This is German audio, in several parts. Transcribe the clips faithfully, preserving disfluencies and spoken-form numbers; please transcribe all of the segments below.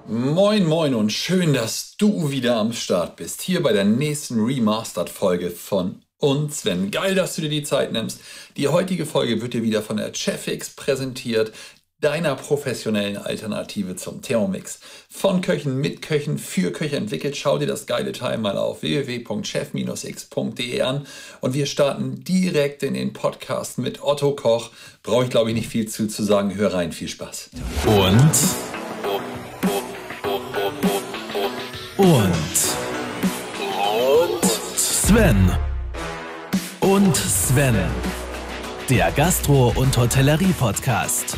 Moin moin und schön, dass du wieder am Start bist. Hier bei der nächsten Remastered-Folge von uns. Sven, geil, dass du dir die Zeit nimmst. Die heutige Folge wird dir wieder von der Chefix präsentiert, deiner professionellen Alternative zum Thermomix. Von Köchen, mit Köchen, für Köche entwickelt. Schau dir das geile Teil mal auf w w w punkt chef x punkt d e an. Und wir starten direkt in den Podcast mit Otto Koch. Brauche ich, glaube ich, nicht viel zu, zu sagen. Hör rein, viel Spaß. Und... Und... Sven. Und Sven. Der Gastro- und Hotellerie-Podcast.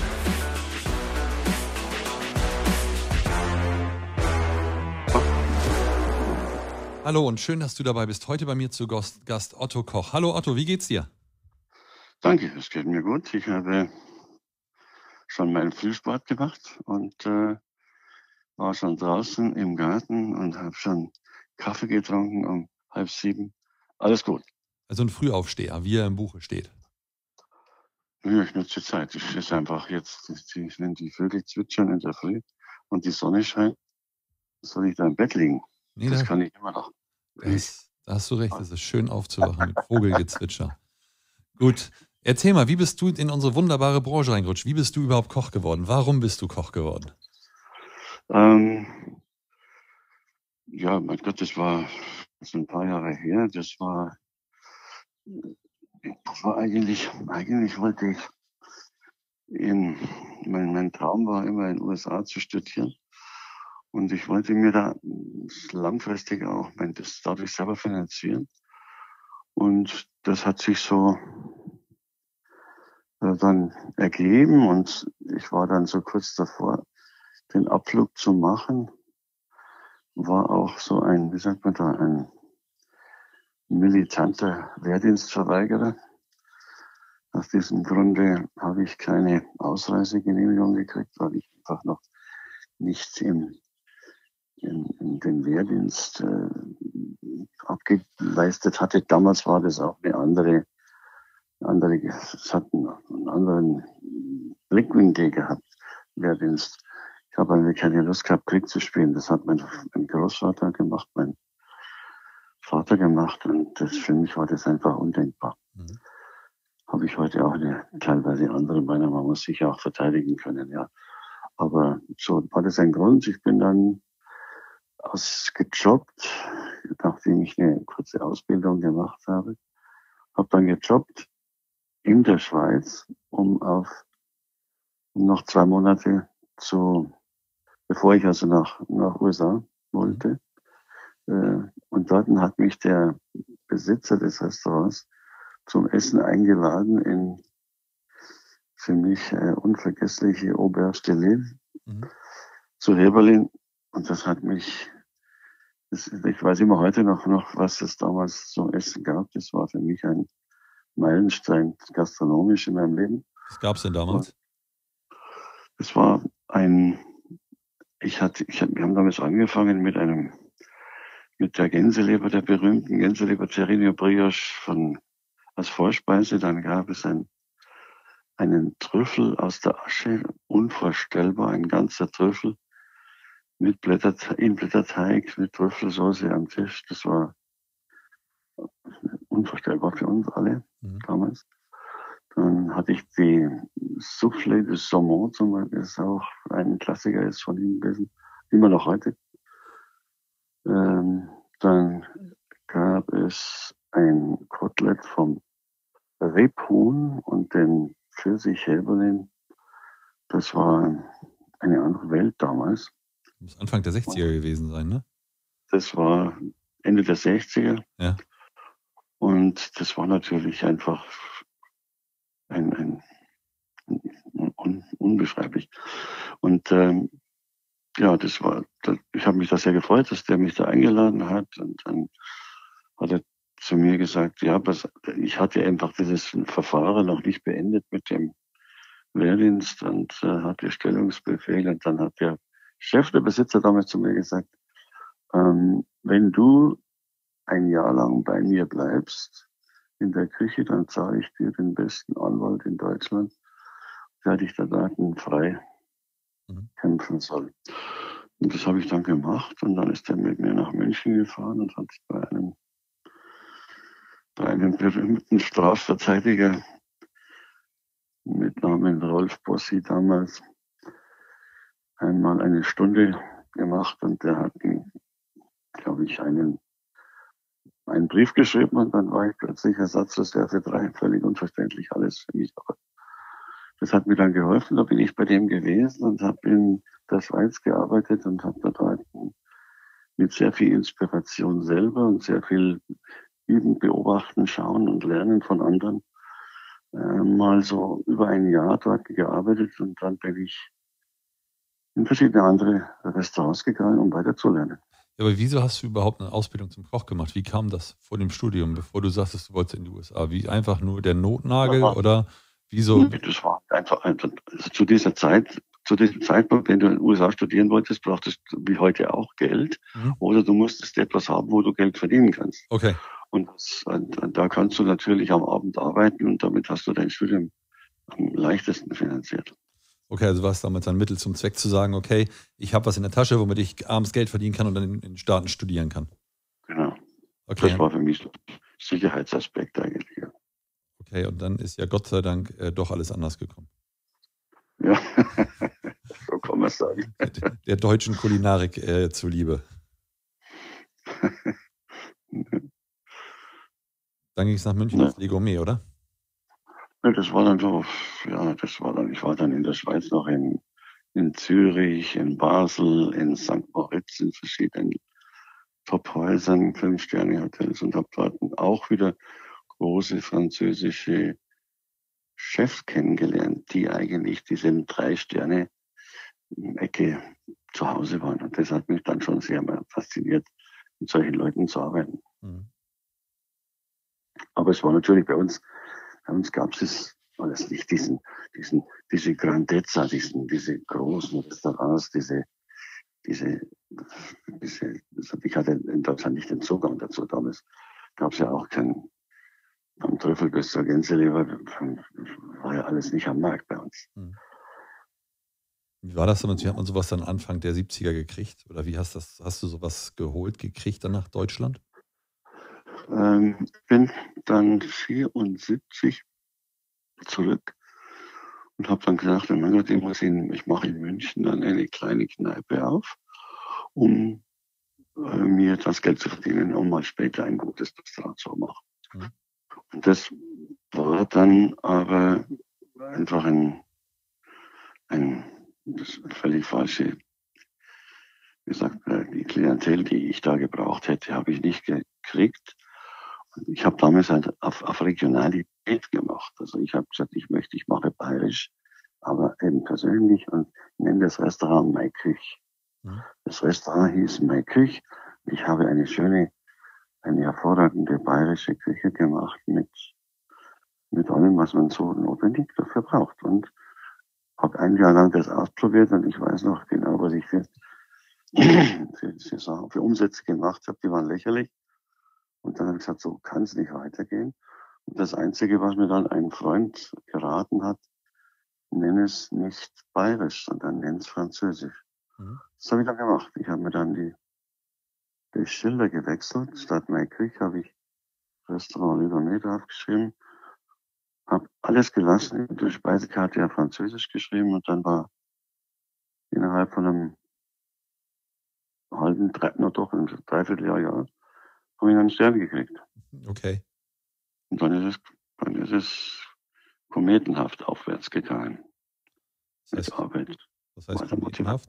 Hallo und schön, dass du dabei bist. Heute bei mir zu Gast, Gast Otto Koch. Hallo Otto, wie geht's dir? Danke, es geht mir gut. Ich habe schon meinen Frühsport gemacht und äh, war schon draußen im Garten und habe schon Kaffee getrunken um halb sieben. Alles gut. Also ein Frühaufsteher, wie er im Buche steht. Ja, ich nutze die Zeit. Es ist einfach jetzt, die, wenn die Vögel zwitschern in der Früh und die Sonne scheint, soll ich da im Bett liegen. Nee, das da, kann ich immer noch. Das, da hast du recht, es ist schön aufzuwachen mit Vogelgezwitscher. Gut, erzähl mal, wie bist du in unsere wunderbare Branche reingerutscht? Wie bist du überhaupt Koch geworden? Warum bist du Koch geworden? Ähm, ja, mein Gott, das war das ein paar Jahre her. Das war, das war eigentlich, eigentlich wollte ich in, mein, mein Traum war immer in den U S A zu studieren. Und ich wollte mir da langfristig auch mein, das dadurch selber finanzieren. Und das hat sich so äh, dann ergeben und ich war dann so kurz davor, den Abflug zu machen. War auch so ein, wie sagt man da, ein militanter Wehrdienstverweigerer. Aus diesem Grunde habe ich keine Ausreisegenehmigung gekriegt, weil ich einfach noch nicht im, in, in den Wehrdienst äh, abgeleistet hatte. Damals war das auch eine andere, andere, es hat einen, einen anderen Blickwinkel gehabt, Wehrdienst. Ich habe eigentlich keine Lust gehabt, Krieg zu spielen. Das hat mein, mein Großvater gemacht, mein Vater gemacht und das, für mich war das einfach undenkbar. Mhm. Habe ich heute auch eine teilweise andere Meinung. Man muss sich ja auch verteidigen können, ja. Aber so war das ein Grund. Ich bin dann ausgejobbt, nachdem ich eine kurze Ausbildung gemacht habe. Habe dann gejobbt in der Schweiz, um auf um noch zwei Monate zu, bevor ich also nach nach U S A wollte. Mhm. Und dort hat mich der Besitzer des Restaurants zum Essen eingeladen in für mich äh, unvergessliche Auberge de Lille mhm. zu Heberlin. Und das hat mich, das, ich weiß immer heute noch, noch, was es damals zum Essen gab. Das war für mich ein Meilenstein gastronomisch in meinem Leben. Was gab es denn damals? Es war ein, ich hatte, ich, wir haben damals angefangen mit einem, mit der Gänseleber, der berühmten Gänseleber Terrine Brioche von, als Vorspeise. Dann gab es ein, einen Trüffel aus der Asche, unvorstellbar, ein ganzer Trüffel mit Blätter, in Blätterteig, mit Trüffelsoße am Tisch. Das war unvorstellbar für uns alle mhm. damals. Dann hatte ich die Soufflé de Saumon zum Beispiel, das ist auch ein Klassiker ist von ihm gewesen, immer noch heute. Ähm, dann gab es ein Kotelett vom Rebhuhn und den Pfirsich-Heberlin. Das war eine andere Welt damals. Das muss Anfang der sechziger und gewesen sein, ne? Das war Ende der sechziger. Ja. Und das war natürlich einfach ein, ein, ein un, unbeschreiblich. Und ähm, ja, das war, das, ich habe mich da sehr gefreut, dass der mich da eingeladen hat. Und dann hat er zu mir gesagt, ja, was, ich hatte einfach dieses Verfahren noch nicht beendet mit dem Wehrdienst und äh, hatte Stellungsbefehl. Und dann hat der Chef, der Besitzer damals zu mir gesagt, ähm, wenn du ein Jahr lang bei mir bleibst in der Küche, dann zahle ich dir den besten Anwalt in Deutschland, der dich da Daten frei mhm. kämpfen soll. Und das habe ich dann gemacht und dann ist er mit mir nach München gefahren und hat bei einem, bei einem berühmten Strafverteidiger mit Namen Rolf Bossi damals einmal eine Stunde gemacht und der hat, glaube ich, einen, einen Brief geschrieben und dann war ich plötzlich Ersatzreserve drei, völlig unverständlich alles für mich. Aber das hat mir dann geholfen, da bin ich bei dem gewesen und habe in der Schweiz gearbeitet und habe da dort mit sehr viel Inspiration selber und sehr viel Üben, Beobachten, Schauen und Lernen von anderen äh, mal so über ein Jahr dort gearbeitet und dann bin ich in verschiedene andere Restaurants gegangen, um weiterzulernen. Ja, aber wieso hast du überhaupt eine Ausbildung zum Koch gemacht? Wie kam das vor dem Studium, bevor du sagtest, du wolltest in die U S A? Wie einfach nur der Notnagel Ja. oder wieso? Das war einfach, also zu dieser Zeit, zu diesem Zeitpunkt, wenn du in den U S A studieren wolltest, brauchtest du wie heute auch Geld Mhm. oder du musstest etwas haben, wo du Geld verdienen kannst. Okay. Und, das, und da kannst du natürlich am Abend arbeiten und damit hast du dein Studium am leichtesten finanziert. Okay, also war es damals ein Mittel zum Zweck zu sagen, okay, ich habe was in der Tasche, womit ich abends Geld verdienen kann und dann in den Staaten studieren kann. Genau. Okay. Das war für mich so ein Sicherheitsaspekt eigentlich. Ja. Okay, und dann ist ja Gott sei Dank äh, doch alles anders gekommen. Ja, so kann man sagen. Der, der deutschen Kulinarik äh, zuliebe. Dann ging es nach München Ja. ins Le Gourmet, oder? Ja, das war dann so, ja, das war dann, ich war dann in der Schweiz noch in, in Zürich, in Basel, in Sankt Moritz, in verschiedenen Top-Häusern, Fünf-Sterne-Hotels und habe dort auch wieder große französische Chefs kennengelernt, die eigentlich diese Drei-Sterne-Ecke zu Hause waren. Und das hat mich dann schon sehr mal fasziniert, mit solchen Leuten zu arbeiten. Mhm. Aber es war natürlich bei uns, bei uns gab es alles nicht, diesen, diesen, diese Grandezza, diesen, diese großen Restaurants, diese, diese, diese, ich hatte in Deutschland nicht den Zugang dazu. Damals gab es ja auch keinen, am Trüffel bis zur Gänseleber, war ja alles nicht am Markt bei uns. Mhm. Wie war das damals? Wie hat man sowas dann Anfang der siebziger gekriegt? Oder wie hast, das, hast du sowas geholt, gekriegt dann nach Deutschland? Ähm, ich bin dann vierundsiebzig zurück und habe dann gesagt, mein Gott, ich, muss in, ich mache in München dann eine kleine Kneipe auf, um äh, mir das Geld zu verdienen, um mal später ein gutes Restaurant zu machen. Mhm. Und das war dann aber einfach ein, ein das völlig falsche, wie gesagt, die Klientel, die ich da gebraucht hätte, habe ich nicht gekriegt. Und ich habe damals halt auf, auf Regionalität gemacht. Also ich habe gesagt, ich möchte, ich mache bayerisch, aber eben persönlich und nenne das Restaurant Maiküch. Mhm. Das Restaurant hieß Maiküch. Ich habe eine schöne, eine hervorragende bayerische Küche gemacht mit, mit allem, was man so notwendig dafür braucht. Und habe ein Jahr lang das ausprobiert und ich weiß noch genau, was ich für, für, für, für Umsätze gemacht habe. Die waren lächerlich. Und dann habe ich gesagt, so kann es nicht weitergehen. Und das Einzige, was mir dann ein Freund geraten hat, nenn es nicht bayerisch, sondern nenn es französisch. Mhm. Das habe ich dann gemacht. Ich habe mir dann die, die Schilder gewechselt. Statt Maiküch habe ich Restaurant Le Gourmet draufgeschrieben. Habe alles gelassen, die Speisekarte ja französisch geschrieben und dann war innerhalb von einem halben, drei, noch doch, ein Dreivierteljahr, ja, habe ich einen Stern gekriegt. Okay. Und dann ist es, dann ist es kometenhaft aufwärts gegangen. Das heißt, mit Arbeit. Das heißt kometenhaft?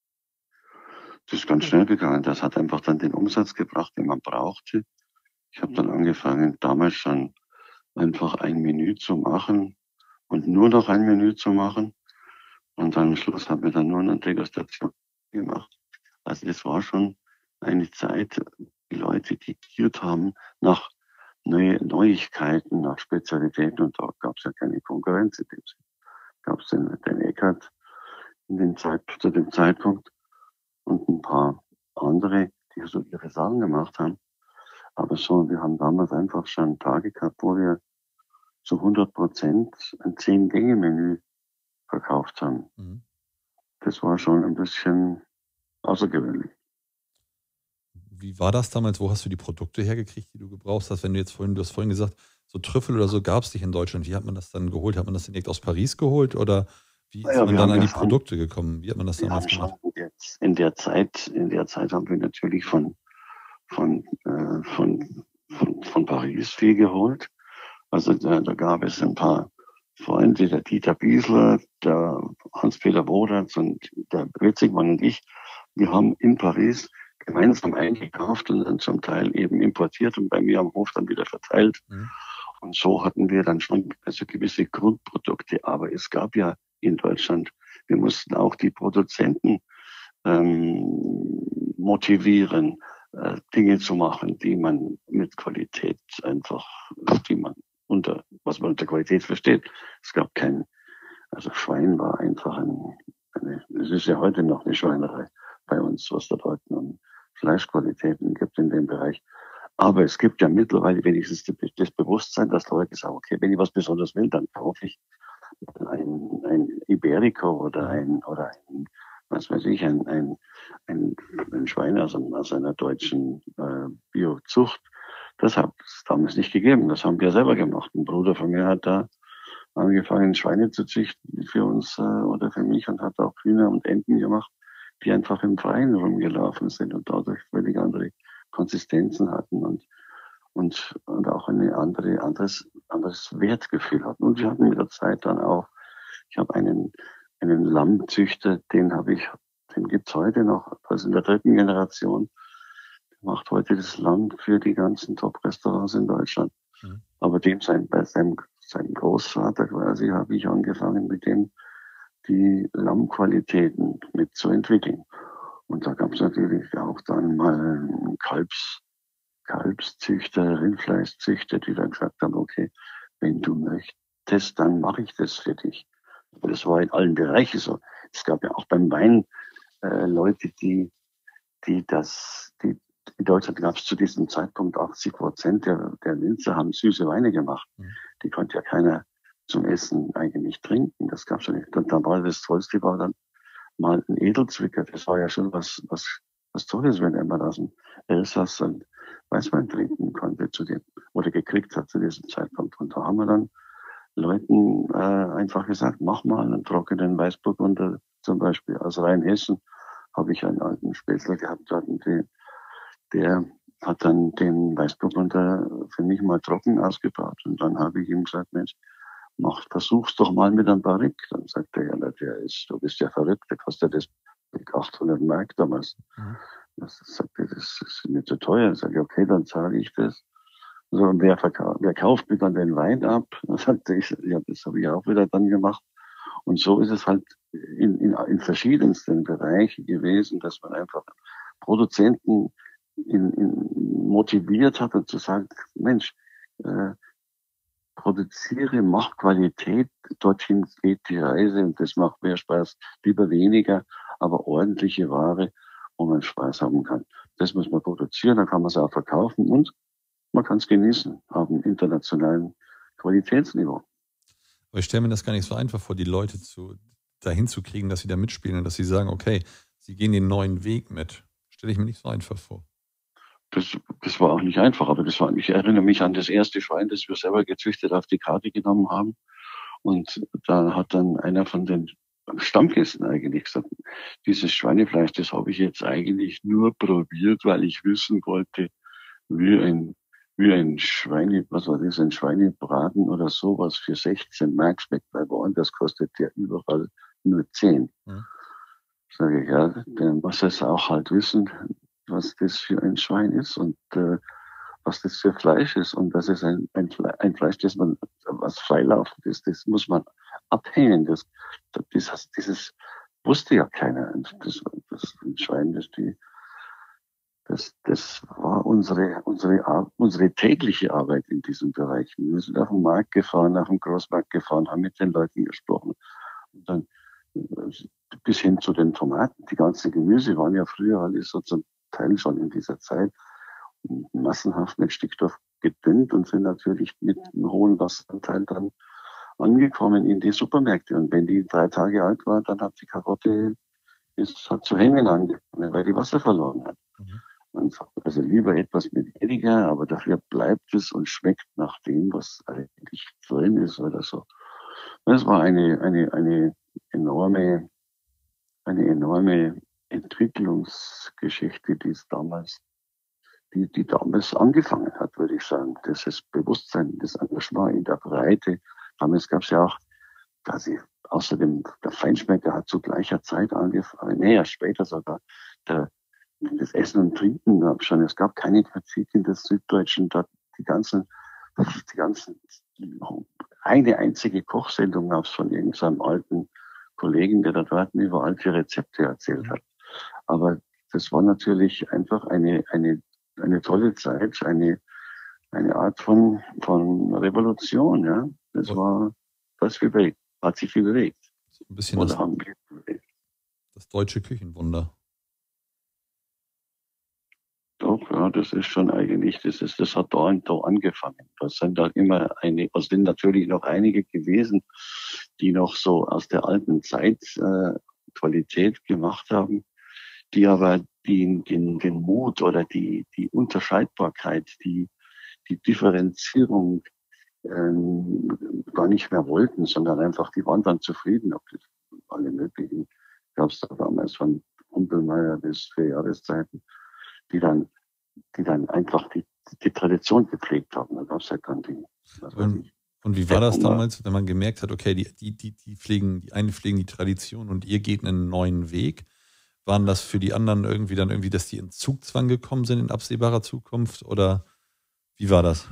Das ist ganz schnell gegangen. Das hat einfach dann den Umsatz gebracht, den man brauchte. Ich habe dann angefangen, damals schon einfach ein Menü zu machen und nur noch ein Menü zu machen. Und dann am Schluss haben wir dann nur eine Degustation gemacht. Also das war schon eine Zeit, die Leute, die giert haben nach neue Neuigkeiten, nach Spezialitäten. Und da gab es ja keine Konkurrenz in dem Sinne. Gab es den, den Eckert in dem Zeit, zu dem Zeitpunkt und ein paar andere, die so ihre Sachen gemacht haben. Aber so, wir haben damals einfach schon Tage gehabt, wo wir zu hundert Prozent ein Zehn-Gänge-Menü verkauft haben. Mhm. Das war schon ein bisschen außergewöhnlich. Wie war das damals? Wo hast du die Produkte hergekriegt, die du gebraucht hast? Wenn du jetzt vorhin, du hast vorhin gesagt, so Trüffel oder so gab es nicht in Deutschland. Wie hat man das dann geholt? Hat man das direkt aus Paris geholt oder wie ist Naja, man wir dann haben an ja die schon, Produkte gekommen? Wie hat man das wir damals haben schon gemacht? jetzt in der Zeit, in der Zeit haben wir natürlich von, von, äh, von, von, von Paris viel geholt. Also da, da gab es ein paar Freunde, der Dieter Biesler, der Hans-Peter Bodatz und der Witzigmann und ich. Wir haben in Paris gemeinsam eingekauft und dann zum Teil eben importiert und bei mir am Hof dann wieder verteilt. Mhm. Und so hatten wir dann schon also gewisse Grundprodukte. Aber es gab ja in Deutschland, wir mussten auch die Produzenten ähm, motivieren, äh, Dinge zu machen, die man mit Qualität einfach, die man unter, was man unter Qualität versteht. Es gab kein, also Schwein war einfach ein, eine, es ist ja heute noch eine Schweinerei bei uns, was da dort an Fleischqualitäten gibt in dem Bereich. Aber es gibt ja mittlerweile wenigstens das Bewusstsein, dass Leute sagen, okay, wenn ich was Besonderes will, dann kaufe ich ein, ein Iberico oder ein, oder ein, was weiß ich, ein, ein, ein, ein Schwein aus, aus einer deutschen äh, Biozucht. Das hat es damals nicht gegeben. Das haben wir selber gemacht. Ein Bruder von mir hat da angefangen, Schweine zu züchten für uns äh, oder für mich und hat auch Hühner und Enten gemacht, die einfach im Freien rumgelaufen sind und dadurch völlig andere Konsistenzen hatten und, und, und auch eine andere, anderes, anderes Wertgefühl hatten. Und wir hatten mit der Zeit dann auch, ich habe einen, einen Lammzüchter, den habe ich, den gibt's heute noch, also in der dritten Generation, der macht heute das Lamm für die ganzen Top-Restaurants in Deutschland. Mhm. Aber dem sein, bei seinem, seinem Großvater quasi habe ich angefangen, mit dem die Lammqualitäten mitzuentwickeln. Und da gab es natürlich auch dann mal Kalbs, Kalbszüchter, Rindfleischzüchter, die dann gesagt haben, okay, wenn du möchtest, dann mache ich das für dich. Aber das war in allen Bereichen so. Es gab ja auch beim Wein äh, Leute, die, die das, die in Deutschland gab es zu diesem Zeitpunkt achtzig Prozent der, der Winzer haben süße Weine gemacht. Mhm. Die konnte ja keiner zum Essen eigentlich nicht trinken. Das gab's ja nicht. Und dann war das Tollste war dann mal ein Edelzwicker. Das war ja schon was, was, was Tolles, wenn man aus dem Elsass und Weißwein trinken konnte zu dem, oder gekriegt hat zu diesem Zeitpunkt. Und da haben wir dann Leuten äh, einfach gesagt, mach mal einen trockenen Weißburgunder, zum Beispiel aus Rheinhessen habe ich einen alten Spätzle gehabt, der, der hat dann den Weißburgunder für mich mal trocken ausgebaut. Und dann habe ich ihm gesagt, Mensch, mach, versuch's doch mal mit einem Barrique. Dann sagt er, ja, der ist, du bist ja verrückt, der kostet das achthundert Mark damals. Mhm. Das sagt er, das ist mir zu teuer. Dann sage ich, okay, dann zahle ich das. So, und wer verkauft, wer kauft mir dann den Wein ab? Dann sagte ich, ja, das habe ich auch wieder dann gemacht. Und so ist es halt in, in, in verschiedensten Bereichen gewesen, dass man einfach Produzenten in, in motiviert hat und zu sagen, Mensch, äh, produziere, mach Qualität, dorthin geht die Reise und das macht mehr Spaß, lieber weniger, aber ordentliche Ware, wo man Spaß haben kann. Das muss man produzieren, dann kann man es auch verkaufen und man kann es genießen, auf einem internationalen Qualitätsniveau. Aber ich stelle mir das gar nicht so einfach vor, die Leute zu, dahin zu kriegen, dass sie da mitspielen und dass sie sagen, okay, sie gehen den neuen Weg mit. Stelle ich mir nicht so einfach vor. Das, das war auch nicht einfach, aber das war, ich erinnere mich an das erste Schwein, das wir selber gezüchtet auf die Karte genommen haben. Und da hat dann einer von den Stammgästen eigentlich gesagt, dieses Schweinefleisch, das habe ich jetzt eigentlich nur probiert, weil ich wissen wollte, wie ein, wie ein Schweine, was war das, ein Schweinebraten oder sowas für sechzehn Mark schmeckt, weil woanders kostet der überall nur zehn. Mhm. Sage ich, ja, der muss es auch halt wissen, was das für ein Schwein ist und äh, was das für Fleisch ist. Und das ist ein, ein, ein Fleisch, das man, was freilaufend ist, das muss man abhängen. Das, das, dieses wusste ja keiner. Das, das ein Schwein, das die, das, das war unsere, unsere, unsere tägliche Arbeit in diesem Bereich. Wir sind auf den Markt gefahren, auf den Großmarkt gefahren, haben mit den Leuten gesprochen. Und dann bis hin zu den Tomaten, die ganzen Gemüse waren ja früher alles so zum Teil schon in dieser Zeit massenhaft mit Stickstoff gedüngt und sind natürlich mit einem hohen Wasseranteil dann angekommen in die Supermärkte. Und wenn die drei Tage alt war, dann hat die Karotte ist, hat zu hängen angefangen, weil die Wasser verloren hat. Mhm. Man sagt also lieber etwas mit weniger, aber dafür bleibt es und schmeckt nach dem, was eigentlich drin ist oder so. Das war eine, eine, eine enorme, eine enorme Entwicklungsgeschichte, die es damals, die, die damals angefangen hat, würde ich sagen. Das ist Bewusstsein, das Engagement in der Breite. Damals gab es ja auch quasi, außerdem der Feinschmecker hat zu gleicher Zeit angefangen, näher später sogar, der, das Essen und Trinken gab schon. Es gab keine Kritik in der Süddeutschen, dort die ganzen, die ganzen, eine einzige Kochsendung gab es von irgendeinem alten Kollegen, der da dort über alte Rezepte erzählt hat. Aber das war natürlich einfach eine, eine, eine tolle Zeit, eine, eine Art von, von Revolution, ja. Das war, das bewegt, hat sich viel bewegt. Ein bisschen Oder das, haben wir bewegt. das deutsche Küchenwunder. Doch, ja, das ist schon eigentlich, das ist, das hat da und da angefangen. Das sind da immer eine, es sind natürlich noch einige gewesen, die noch so aus der alten Zeit äh, Qualität gemacht haben, die aber den, den, den Mut oder die, die Unterscheidbarkeit, die, die Differenzierung ähm, gar nicht mehr wollten, sondern einfach, die waren dann zufrieden, ob das alle möglichen, gab es da damals von Humpelmeier bis vier Jahreszeiten, die dann, die dann einfach die, die Tradition gepflegt haben. Da gab es ja dann die, was weiß Und, ich, und wie war das Hunger. damals, wenn man gemerkt hat, okay, die, die, die, die pflegen, die einen pflegen die Tradition und ihr geht einen neuen Weg? Waren das für die anderen irgendwie dann irgendwie, dass die in Zugzwang gekommen sind in absehbarer Zukunft? Oder wie war das?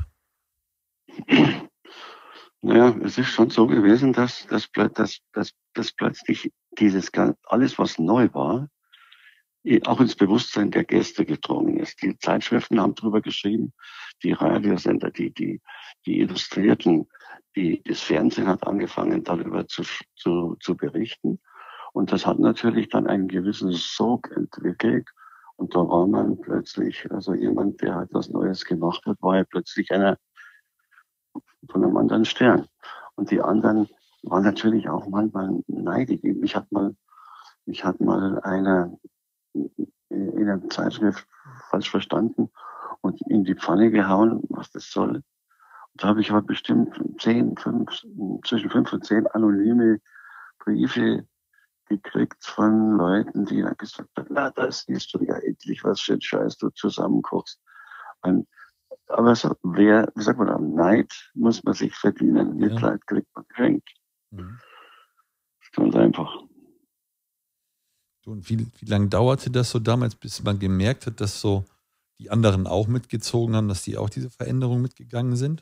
Naja, es ist schon so gewesen, dass, dass, dass, dass, dass plötzlich dieses, gan- alles, was neu war, eh auch ins Bewusstsein der Gäste gedrungen ist. Die Zeitschriften haben drüber geschrieben, die Radiosender, die, die, die Illustrierten, die, das Fernsehen hat angefangen, darüber zu, zu, zu berichten. Und das hat natürlich dann einen gewissen Sog entwickelt. Und da war man plötzlich, also jemand, der halt was Neues gemacht hat, war ja plötzlich einer von einem anderen Stern. Und die anderen waren natürlich auch manchmal neidig. Ich hatte mal, ich hatte mal einer in einer Zeitschrift falsch verstanden und in die Pfanne gehauen, was das soll. Und da habe ich aber bestimmt zehn, fünf, zwischen fünf und zehn anonyme Briefe gekriegt von Leuten, die dann gesagt haben, na, das siehst du ja endlich, was für ein Scheiß du zusammenkochst. Und, aber so, wer, wie sagt man da, Neid muss man sich verdienen. Ja. Mitleid kriegt man geschenkt. Mhm. Das ist ganz einfach. Du, und wie, wie lange dauerte das so damals, bis man gemerkt hat, dass so die anderen auch mitgezogen haben, dass die auch diese Veränderung mitgegangen sind?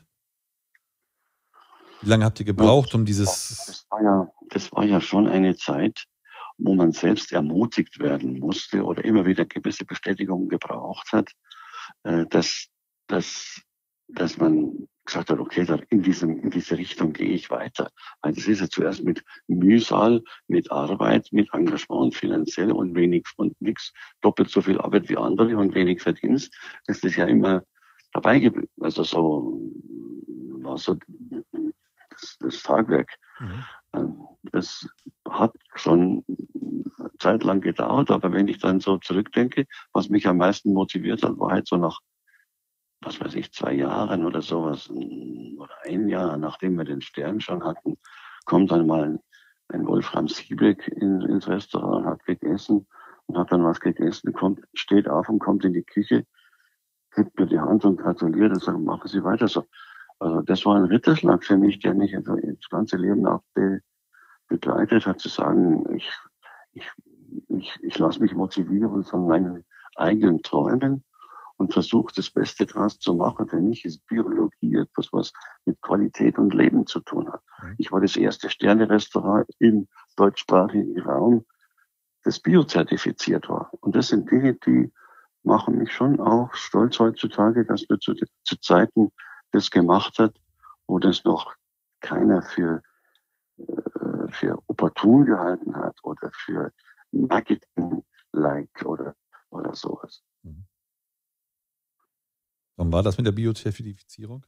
Wie lange habt ihr gebraucht, um dieses... Das war ja, das war ja schon eine Zeit, wo man selbst ermutigt werden musste oder immer wieder gewisse Bestätigungen gebraucht hat, äh, dass, dass, dass man gesagt hat, okay, in, diesem, in diese Richtung gehe ich weiter. Weil das ist ja zuerst mit Mühsal, mit Arbeit, mit Engagement finanziell und wenig und nichts, doppelt so viel Arbeit wie andere und wenig Verdienst. Das ist ja immer dabei geblieben. Also so war so das, das Tagwerk. Mhm. Das hat schon eine Zeit lang gedauert, aber wenn ich dann so zurückdenke, was mich am meisten motiviert hat, war halt so nach, was weiß ich, zwei Jahren oder sowas, oder ein Jahr, nachdem wir den Stern schon hatten, kommt dann mal ein, ein Wolfram Siebeck in, ins Restaurant, hat gegessen und hat dann was gegessen, kommt, steht auf und kommt in die Küche, gibt mir die Hand und gratuliert und sagt, machen Sie weiter so. Also das war ein Ritterschlag für mich, der mich das ganze Leben auch be, begleitet hat, zu sagen, ich, ich, ich, ich lasse mich motivieren von meinen eigenen Träumen und versuche das Beste draus zu machen. Für mich ist Biologie etwas, was mit Qualität und Leben zu tun hat. Ich war das erste Sterne-Restaurant im deutschsprachigen Raum, das biozertifiziert war. Und das sind Dinge, die machen mich schon auch stolz heutzutage, dass wir zu, zu Zeiten das gemacht hat, wo das noch keiner für, äh, für opportun gehalten hat oder für Marketing-like oder, oder sowas. Mhm. Wann war das mit der Biozertifizierung?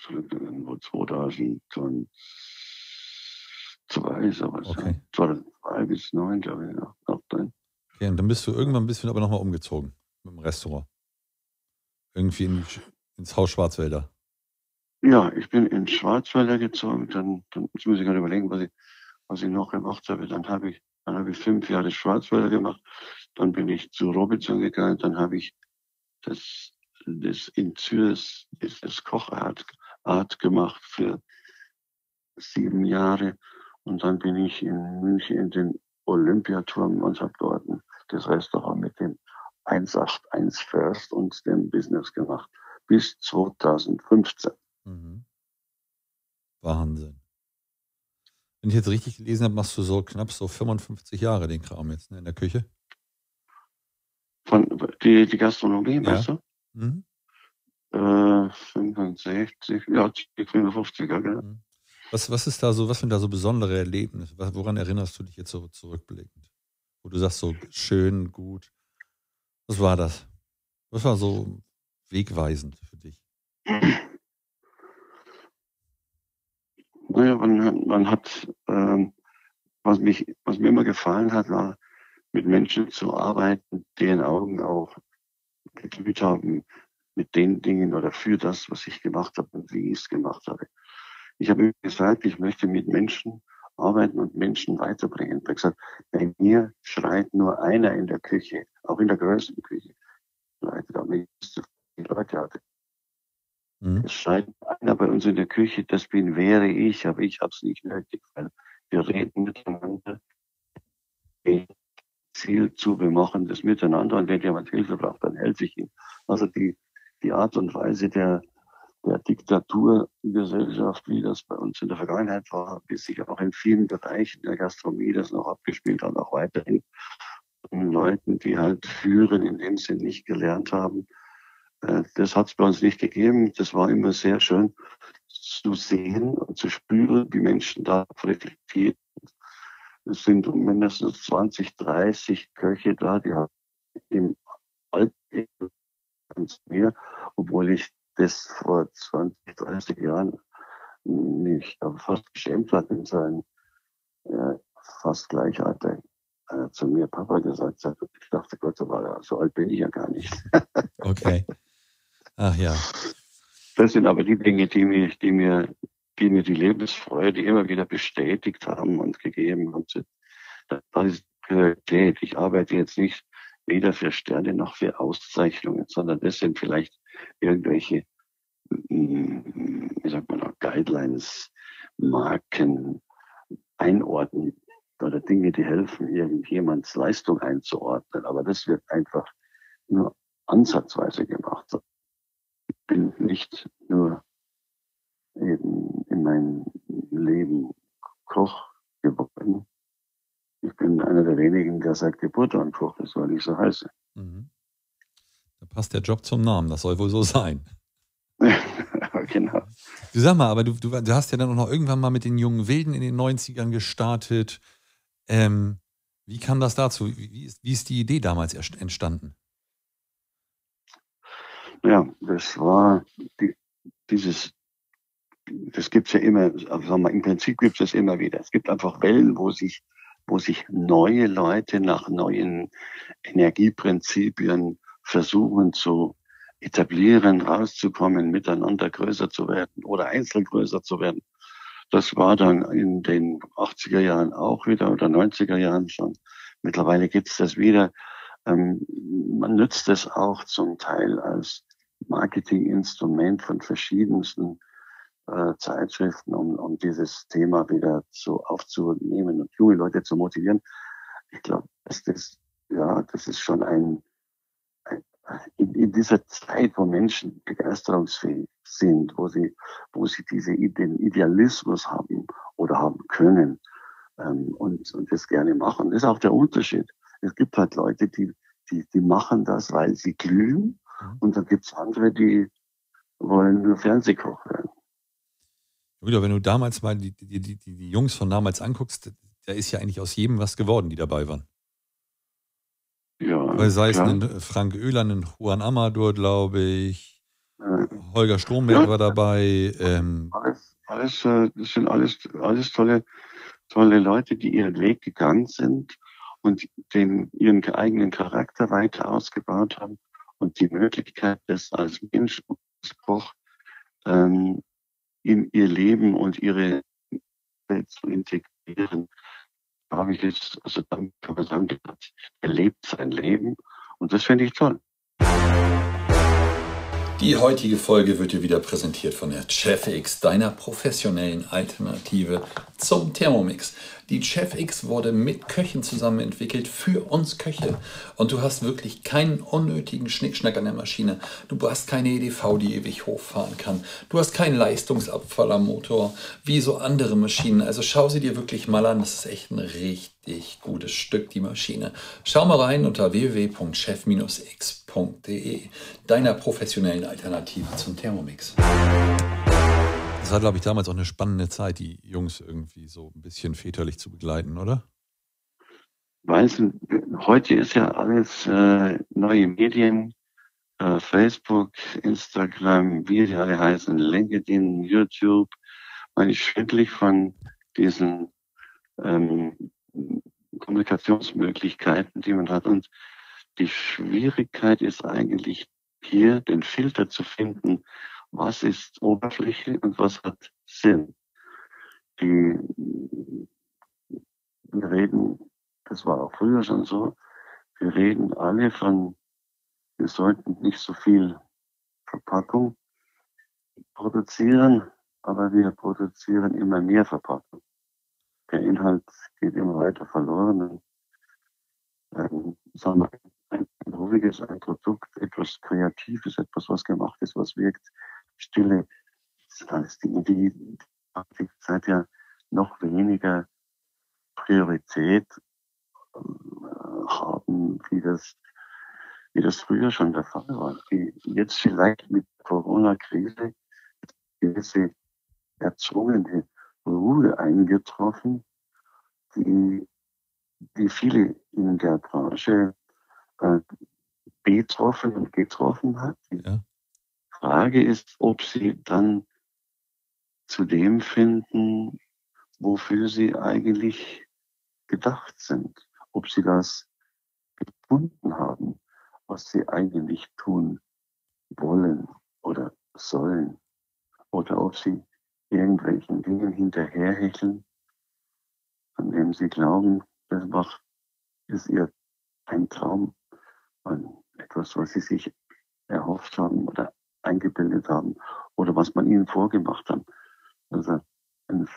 zweitausendzwei, sowas. Okay. zweitausendzwei drei bis neun, glaube ich, noch, noch drin. Okay, und dann bist du irgendwann bist du aber nochmal umgezogen mit dem Restaurant. Irgendwie in die, ins Haus Schwarzwälder. Ja, ich bin in Schwarzwälder gezogen. Dann, dann jetzt muss ich gerade überlegen, was ich, was ich noch gemacht habe. Dann habe ich, dann habe ich fünf Jahre Schwarzwälder gemacht. Dann bin ich zu Robinson gegangen. Dann habe ich das, das in Zürich, das, das Kochart Art gemacht für sieben Jahre. Und dann bin ich in München in den Olympiaturm und habe dort das Restaurant mit dem eins acht eins First und dem Business gemacht. Bis zweitausendfünfzehn. Mhm. Wahnsinn. Wenn ich jetzt richtig gelesen habe, machst du so knapp so fünfundfünfzig Jahre den Kram jetzt, ne, in der Küche? Von, die, die Gastronomie, Ja. weißt du? Mhm. Äh, fünfundsechzig, ja, fünfundfünfzig, ja, genau. Mhm. Was, was ist da so, was sind da so besondere Erlebnisse? Was- Woran erinnerst du dich jetzt so zurückblickend? Wo du sagst, so schön, gut. Was war das? Was war so wegweisend für dich? Naja, man, man hat, ähm, was mich, was mir immer gefallen hat, war, mit Menschen zu arbeiten, deren Augen auch geglüht haben mit den Dingen oder für das, was ich gemacht habe und wie ich es gemacht habe. Ich habe gesagt, ich möchte mit Menschen arbeiten und Menschen weiterbringen. Ich habe gesagt, bei mir schreit nur einer in der Küche, auch in der größten Küche. Damit ich zu viele Leute hatte. Mhm. Es schreit einer bei uns in der Küche, das bin, wäre ich, aber ich habe es nicht nötig, weil wir reden miteinander, ein Ziel zu, wir machen das miteinander und wenn jemand Hilfe braucht, dann helfe ich ihm. Also die, die Art und Weise der, der Diktaturgesellschaft, wie das bei uns in der Vergangenheit war, bis sich auch in vielen Bereichen der Gastronomie das noch abgespielt hat, auch weiterhin von Leuten, die halt führen, in dem sie nicht gelernt haben. Das hat es bei uns nicht gegeben. Das war immer sehr schön zu sehen und zu spüren, wie Menschen da reflektieren. Es sind mindestens zwanzig, dreißig Köche da, die haben im Alten mehr, obwohl ich das vor zwanzig, dreißig Jahren mich fast geschämt hat, in seinem äh, fast Gleichalter äh, zu mir Papa gesagt hat. Ich dachte, Gott, so alt bin ich ja gar nicht. Okay. Ach ja. Das sind aber die Dinge, die mir, die mir, die mir die Lebensfreude immer wieder bestätigt haben und gegeben haben. Das ist Priorität. Ich arbeite jetzt nicht weder für Sterne noch für Auszeichnungen, sondern das sind vielleicht irgendwelche, wie sagt man noch, Guidelines, Marken, Einordnen oder Dinge, die helfen, irgendjemands Leistung einzuordnen. Aber das wird einfach nur ansatzweise gemacht. Ich bin nicht nur eben in meinem Leben Koch geworden. Ich bin einer der wenigen, der seit Geburt an Koch ist, weil ich so heiße. Mhm. Da passt der Job zum Namen, das soll wohl so sein. Genau. Du sag mal, aber du, du, du hast ja dann auch noch irgendwann mal mit den Jungen Wilden in den neunzigern gestartet. Ähm, wie kam das dazu? Wie, wie, ist, wie ist die Idee damals entstanden? Ja, das war die, dieses, das gibt's ja immer, also sagen wir, im Prinzip gibt's das immer wieder. Es gibt einfach Wellen, wo sich, wo sich neue Leute nach neuen Energieprinzipien versuchen zu etablieren, rauszukommen, miteinander größer zu werden oder einzeln größer zu werden. Das war dann in den achtziger Jahren auch wieder oder neunziger Jahren schon. Mittlerweile gibt's das wieder. Ähm, man nützt es auch zum Teil als Marketinginstrument von verschiedensten äh, Zeitschriften, um, um dieses Thema wieder so aufzunehmen und junge Leute zu motivieren. Ich glaube, das ist, ja, das ist schon ein, ein in, in dieser Zeit, wo Menschen begeisterungsfähig sind, wo sie, wo sie diese, den Idealismus haben oder haben können ähm, und, und das gerne machen. Das ist auch der Unterschied. Es gibt halt Leute, die, die, die machen das, weil sie glühen. Mhm. Und dann gibt es andere, die wollen nur Fernsehkoch werden. Wieder, wenn du damals mal die, die, die, die Jungs von damals anguckst, da ist ja eigentlich aus jedem was geworden, die dabei waren. Ja, Weil sei klar. es ein Frank Oehler, ein Juan Amador, glaube ich, äh, Holger Stromberg ja, war dabei. Ähm, alles, alles, äh, das sind alles, alles tolle, tolle Leute, die ihren Weg gegangen sind und den, ihren eigenen Charakter weiter ausgebaut haben und die Möglichkeit, das als Mensch ähm, in ihr Leben und ihre Welt zu integrieren, habe ich jetzt, also dann kann man sagen, er lebt sein Leben und das finde ich toll. Die heutige Folge wird dir wieder präsentiert von der ChefX, deiner professionellen Alternative zum Thermomix. Die ChefX wurde mit Köchen zusammen entwickelt für uns Köche. Und du hast wirklich keinen unnötigen Schnickschnack an der Maschine. Du hast keine E D V, die ewig hochfahren kann. Du hast keinen Leistungsabfall am Motor, wie so andere Maschinen. Also schau sie dir wirklich mal an. Das ist echt ein richtig gutes Stück, die Maschine. Schau mal rein unter w w w punkt chef x punkt d e, deiner professionellen Alternative zum Thermomix. Das war, glaube ich, damals auch eine spannende Zeit, die Jungs irgendwie so ein bisschen väterlich zu begleiten, oder? Weißt du, heute ist ja alles äh, neue Medien, äh, Facebook, Instagram, wie die alle heißen, LinkedIn, YouTube. Man ist schrecklich von diesen ähm, Kommunikationsmöglichkeiten, die man hat. Und die Schwierigkeit ist eigentlich hier, den Filter zu finden, was ist Oberfläche und was hat Sinn. Die, wir reden, das war auch früher schon so, wir reden alle von, wir sollten nicht so viel Verpackung produzieren, aber wir produzieren immer mehr Verpackung. Der Inhalt geht immer weiter verloren. Ähm, sagen wir, ein, ein ruhiges, ein Produkt, etwas Kreatives, etwas, was gemacht ist, was wirkt, Stille, das sind alles Dinge, die die Zeit ja noch weniger Priorität äh, haben, wie das, wie das früher schon der Fall war. Die jetzt vielleicht mit Corona-Krise gewisse erzwungene Ruhe eingetroffen, die, die viele in der Branche äh, betroffen und getroffen hat. Die ja. Frage ist, ob sie dann zu dem finden, wofür sie eigentlich gedacht sind. Ob sie das gefunden haben, was sie eigentlich tun wollen oder sollen. Oder ob sie irgendwelchen Dingen hinterherhecheln, von dem sie glauben, das macht, ist ihr ein Traum, etwas, was sie sich erhofft haben oder eingebildet haben oder was man ihnen vorgemacht hat. Also ein,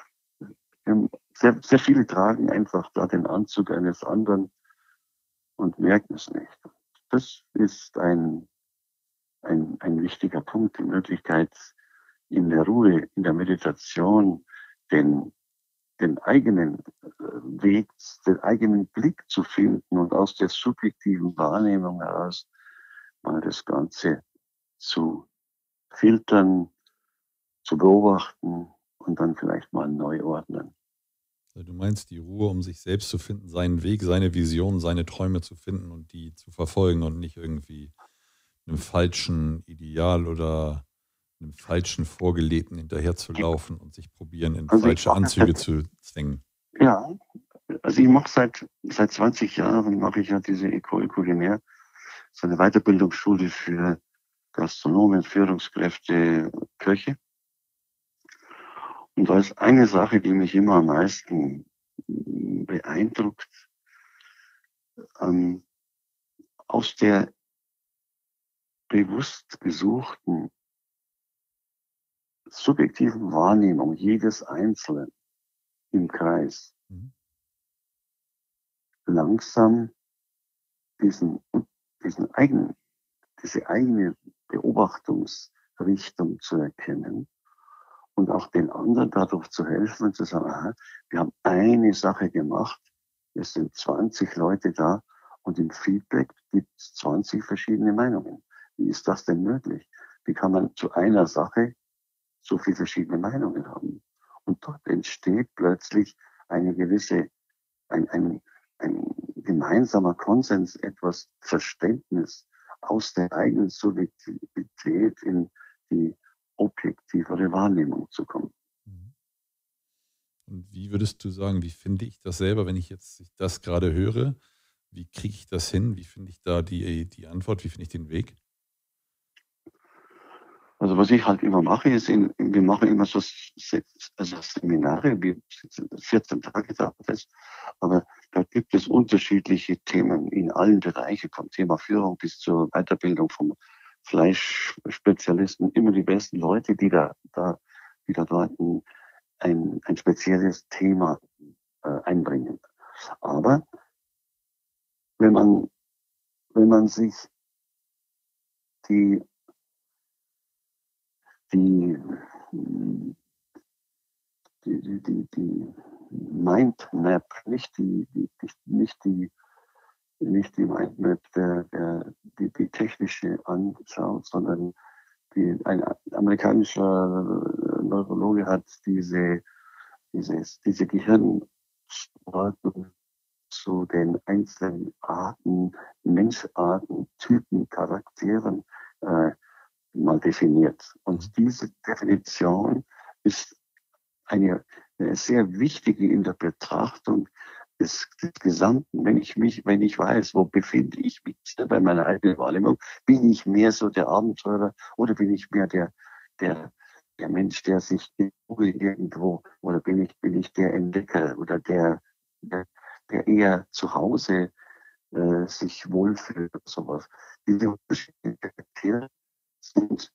sehr, sehr viele tragen einfach da den Anzug eines anderen und merken es nicht. Das ist ein, ein, ein wichtiger Punkt, die Möglichkeit, in der Ruhe, in der Meditation, den, den eigenen Weg, den eigenen Blick zu finden und aus der subjektiven Wahrnehmung heraus mal das Ganze zu filtern, zu beobachten und dann vielleicht mal neu ordnen. Du meinst die Ruhe, um sich selbst zu finden, seinen Weg, seine Vision, seine Träume zu finden und die zu verfolgen und nicht irgendwie einem falschen Ideal oder einem falschen Vorgelebten hinterherzulaufen und sich probieren, in also falsche Anzüge zu zwängen. Ja, also ich mache seit seit zwanzig Jahren mache ich ja diese École Culinaire, so eine Weiterbildungsschule für Gastronomen, Führungskräfte, Köche. Und da ist eine Sache, die mich immer am meisten beeindruckt, ähm, aus der bewusst gesuchten subjektiven Wahrnehmung jedes Einzelnen im Kreis mhm. langsam diesen, diesen eigenen, diese eigene Beobachtungsrichtung zu erkennen und auch den anderen dadurch zu helfen und zu sagen, aha, wir haben eine Sache gemacht, es sind zwanzig Leute da und im Feedback gibt es zwanzig verschiedene Meinungen. Wie ist das denn möglich? Wie kann man zu einer Sache so viele verschiedene Meinungen haben? Und dort entsteht plötzlich eine gewisse, ein, ein, ein gemeinsamer Konsens, etwas Verständnis aus der eigenen Subjektivität in die objektivere Wahrnehmung zu kommen. Und wie würdest du sagen, wie finde ich das selber, wenn ich jetzt das gerade höre? Wie kriege ich das hin? Wie finde ich da die, die Antwort? Wie finde ich den Weg? Also was ich halt immer mache, ist, in, wir machen immer so Se- also Seminare, wie vierzehn Tage dauert das, aber da gibt es unterschiedliche Themen in allen Bereichen, vom Thema Führung bis zur Weiterbildung vom Fleischspezialisten, immer die besten Leute, die da, da, die da dort ein, ein, ein spezielles Thema äh, einbringen. Aber wenn man, wenn man sich die, die, die, die, die, die Mindmap, nicht die, die, nicht die, nicht die Mindmap der, der, die, die technische anschaut, sondern die, ein amerikanischer Neurologe hat diese, dieses, diese Gehirnordnung zu den einzelnen Arten, Menscharten, Typen, Charakteren äh, mal definiert. Und diese Definition ist eine, eine sehr wichtige in der Betrachtung des, des Gesamten. Wenn ich mich, wenn ich weiß, wo befinde ich mich bei meiner eigenen Wahrnehmung, bin ich mehr so der Abenteurer oder bin ich mehr der, der, der Mensch, der sich irgendwo, oder bin ich, bin ich der Entdecker oder der, der, der eher zu Hause äh, sich wohlfühlt oder sowas. Diese unterschiedlichen Charaktere sind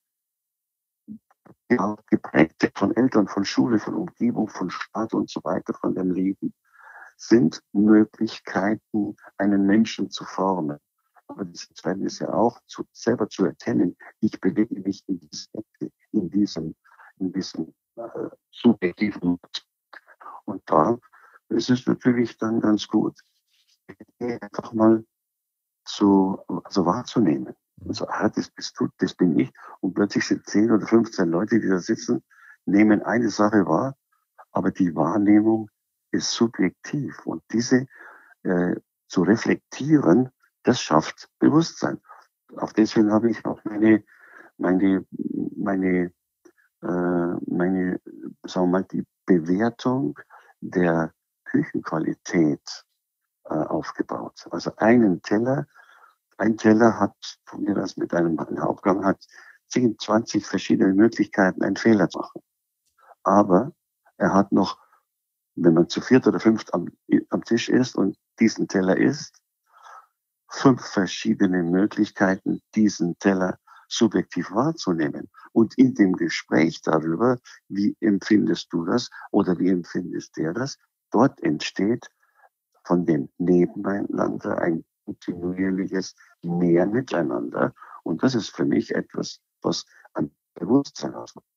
ja, geprägt von Eltern, von Schule, von Umgebung, von Staat und so weiter, von dem Leben, sind Möglichkeiten, einen Menschen zu formen. Aber das Entscheidende ist ja auch, zu, selber zu erkennen, ich bewege mich in diesem, in diesem, in diesem äh, subjektiven. Und da ist es natürlich dann ganz gut, einfach mal zu, also wahrzunehmen. Also, ah, das bist du, das bin ich. Und plötzlich sind zehn oder fünfzehn Leute, die da sitzen, nehmen eine Sache wahr, aber die Wahrnehmung ist subjektiv. Und diese äh, zu reflektieren, das schafft Bewusstsein. Auf deswegen habe ich auch meine, meine, meine, äh, meine, sagen wir mal, die Bewertung der Küchenqualität äh, aufgebaut. Also einen Teller, ein Teller hat, von mir das mit einem Hauptgang hat, zehn, zwanzig verschiedene Möglichkeiten, einen Fehler zu machen. Aber er hat noch, wenn man zu viert oder fünft am, am Tisch ist und diesen Teller isst, fünf verschiedene Möglichkeiten, diesen Teller subjektiv wahrzunehmen. Und in dem Gespräch darüber, wie empfindest du das oder wie empfindest der das, dort entsteht von dem Nebeneinander ein kontinuierliches Mehr miteinander. Und das ist für mich etwas, was an Bewusstsein ausmacht.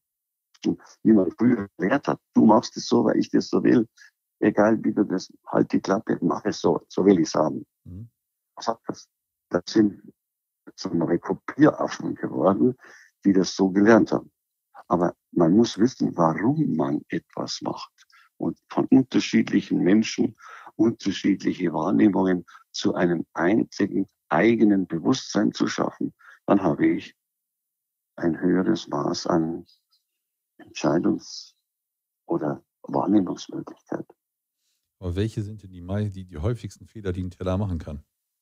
Wie man früher gelehrt hat, du machst es so, weil ich das so will. Egal wie du das, halt die Klappe, mach es so, so will ich es haben. Mhm. Was hat das? Das sind so neue Kopieraffen geworden, die das so gelernt haben. Aber man muss wissen, warum man etwas macht. Und von unterschiedlichen Menschen unterschiedliche Wahrnehmungen zu einem einzigen eigenen Bewusstsein zu schaffen, dann habe ich ein höheres Maß an Entscheidungs- oder Wahrnehmungsmöglichkeit. Aber welche sind denn die, die, die häufigsten Fehler, die ein Teller machen kann?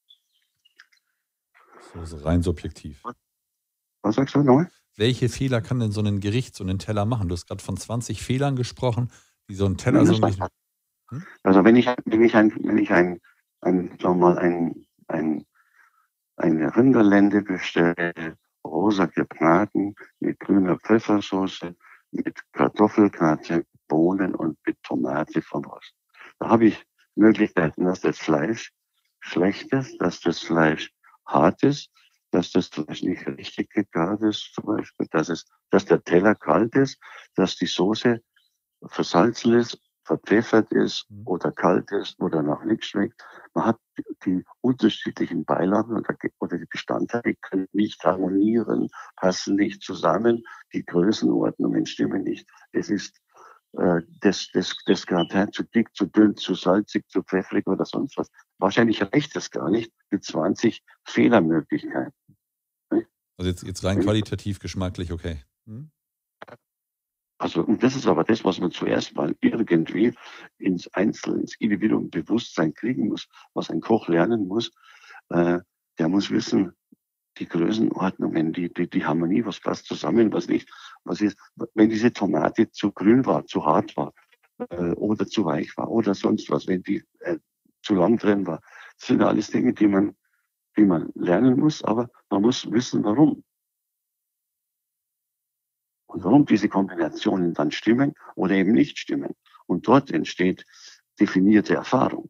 So, so rein subjektiv. Was, was sagst du nochmal? Welche Fehler kann denn so ein Gericht, so ein Teller machen? Du hast gerade von zwanzig Fehlern gesprochen, die so ein Teller ja, so ein hm? Also wenn ich, wenn ich ein, wenn ich ein, ein, sagen wir mal, ein, ein, eine Rinderlende bestelle, rosa gebraten, mit grüner Pfeffersoße, mit Kartoffelkarte, Bohnen und mit Tomate von was. Da habe ich Möglichkeiten, dass das Fleisch schlecht ist, dass das Fleisch hart ist, dass das Fleisch nicht richtig gegart ist, zum Beispiel, dass es, dass der Teller kalt ist, dass die Soße versalzen ist, verpfeffert ist oder kalt ist oder nach nichts schmeckt. Man hat die unterschiedlichen Beilagen oder die Bestandteile können nicht harmonieren, passen nicht zusammen, die Größenordnungen stimmen nicht. Es ist äh, das, das, das Gratin zu dick, zu dünn, zu salzig, zu pfeffrig oder sonst was. Wahrscheinlich reicht das gar nicht mit zwanzig Fehlermöglichkeiten. Also jetzt, jetzt rein qualitativ, geschmacklich, okay. Hm? Also, und das ist aber das, was man zuerst mal irgendwie ins Einzel, ins Individuum Bewusstsein kriegen muss, was ein Koch lernen muss. Äh, der muss wissen, die Größenordnungen, die, die, die Harmonie, was passt zusammen, was nicht, was ist, wenn diese Tomate zu grün war, zu hart war, äh, oder zu weich war, oder sonst was, wenn die äh, zu lang drin war. Das sind alles Dinge, die man, die man lernen muss, aber man muss wissen, warum. Und warum diese Kombinationen dann stimmen oder eben nicht stimmen. Und dort entsteht definierte Erfahrung.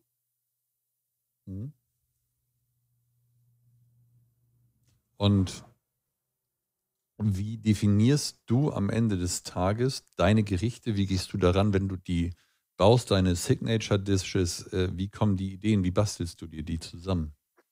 Und wie definierst du am Ende des Tages deine Gerichte? Wie gehst du daran, wenn du die baust, deine Signature Dishes? Wie kommen die Ideen? Wie bastelst du dir die zusammen?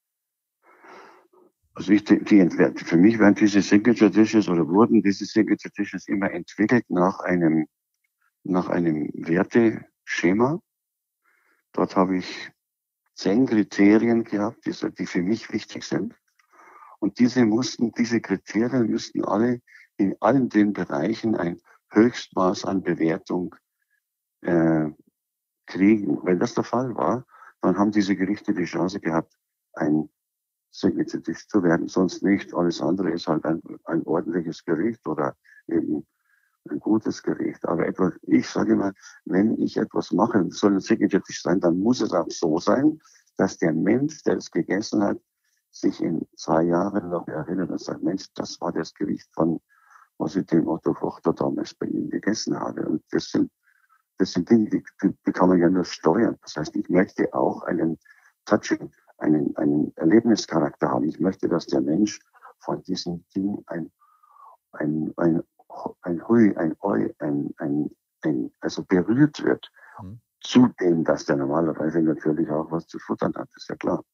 Also ich, die, die, für mich werden diese Signature Dishes oder wurden diese Signature Dishes immer entwickelt nach einem, nach einem Werteschema. Dort habe ich zehn Kriterien gehabt, die, die für mich wichtig sind. Und diese mussten, diese Kriterien müssten alle in allen den Bereichen ein Höchstmaß an Bewertung äh, kriegen. Wenn das der Fall war, dann haben diese Gerichte die Chance gehabt, ein Signature Dish zu werden, sonst nicht. Alles andere ist halt ein, ein ordentliches Gericht oder eben ein gutes Gericht. Aber etwas, ich sage immer, wenn ich etwas mache, soll ein Signature Dish sein, dann muss es auch so sein, dass der Mensch, der es gegessen hat, sich in zwei Jahren noch erinnert und sagt, Mensch, das war das Gericht von, was ich dem Otto Fochter damals bei ihm gegessen habe. Und das sind, das sind Dinge, die, die kann man ja nur steuern. Das heißt, ich möchte auch einen Touching, einen, einen Erlebnischarakter haben. Ich möchte, dass der Mensch von diesem Ding ein, ein, ein, ein Hui, ein Oi, ein, ein, ein, also berührt wird. Mhm. Zudem, dass der normalerweise natürlich auch was zu futtern hat, ist ja klar.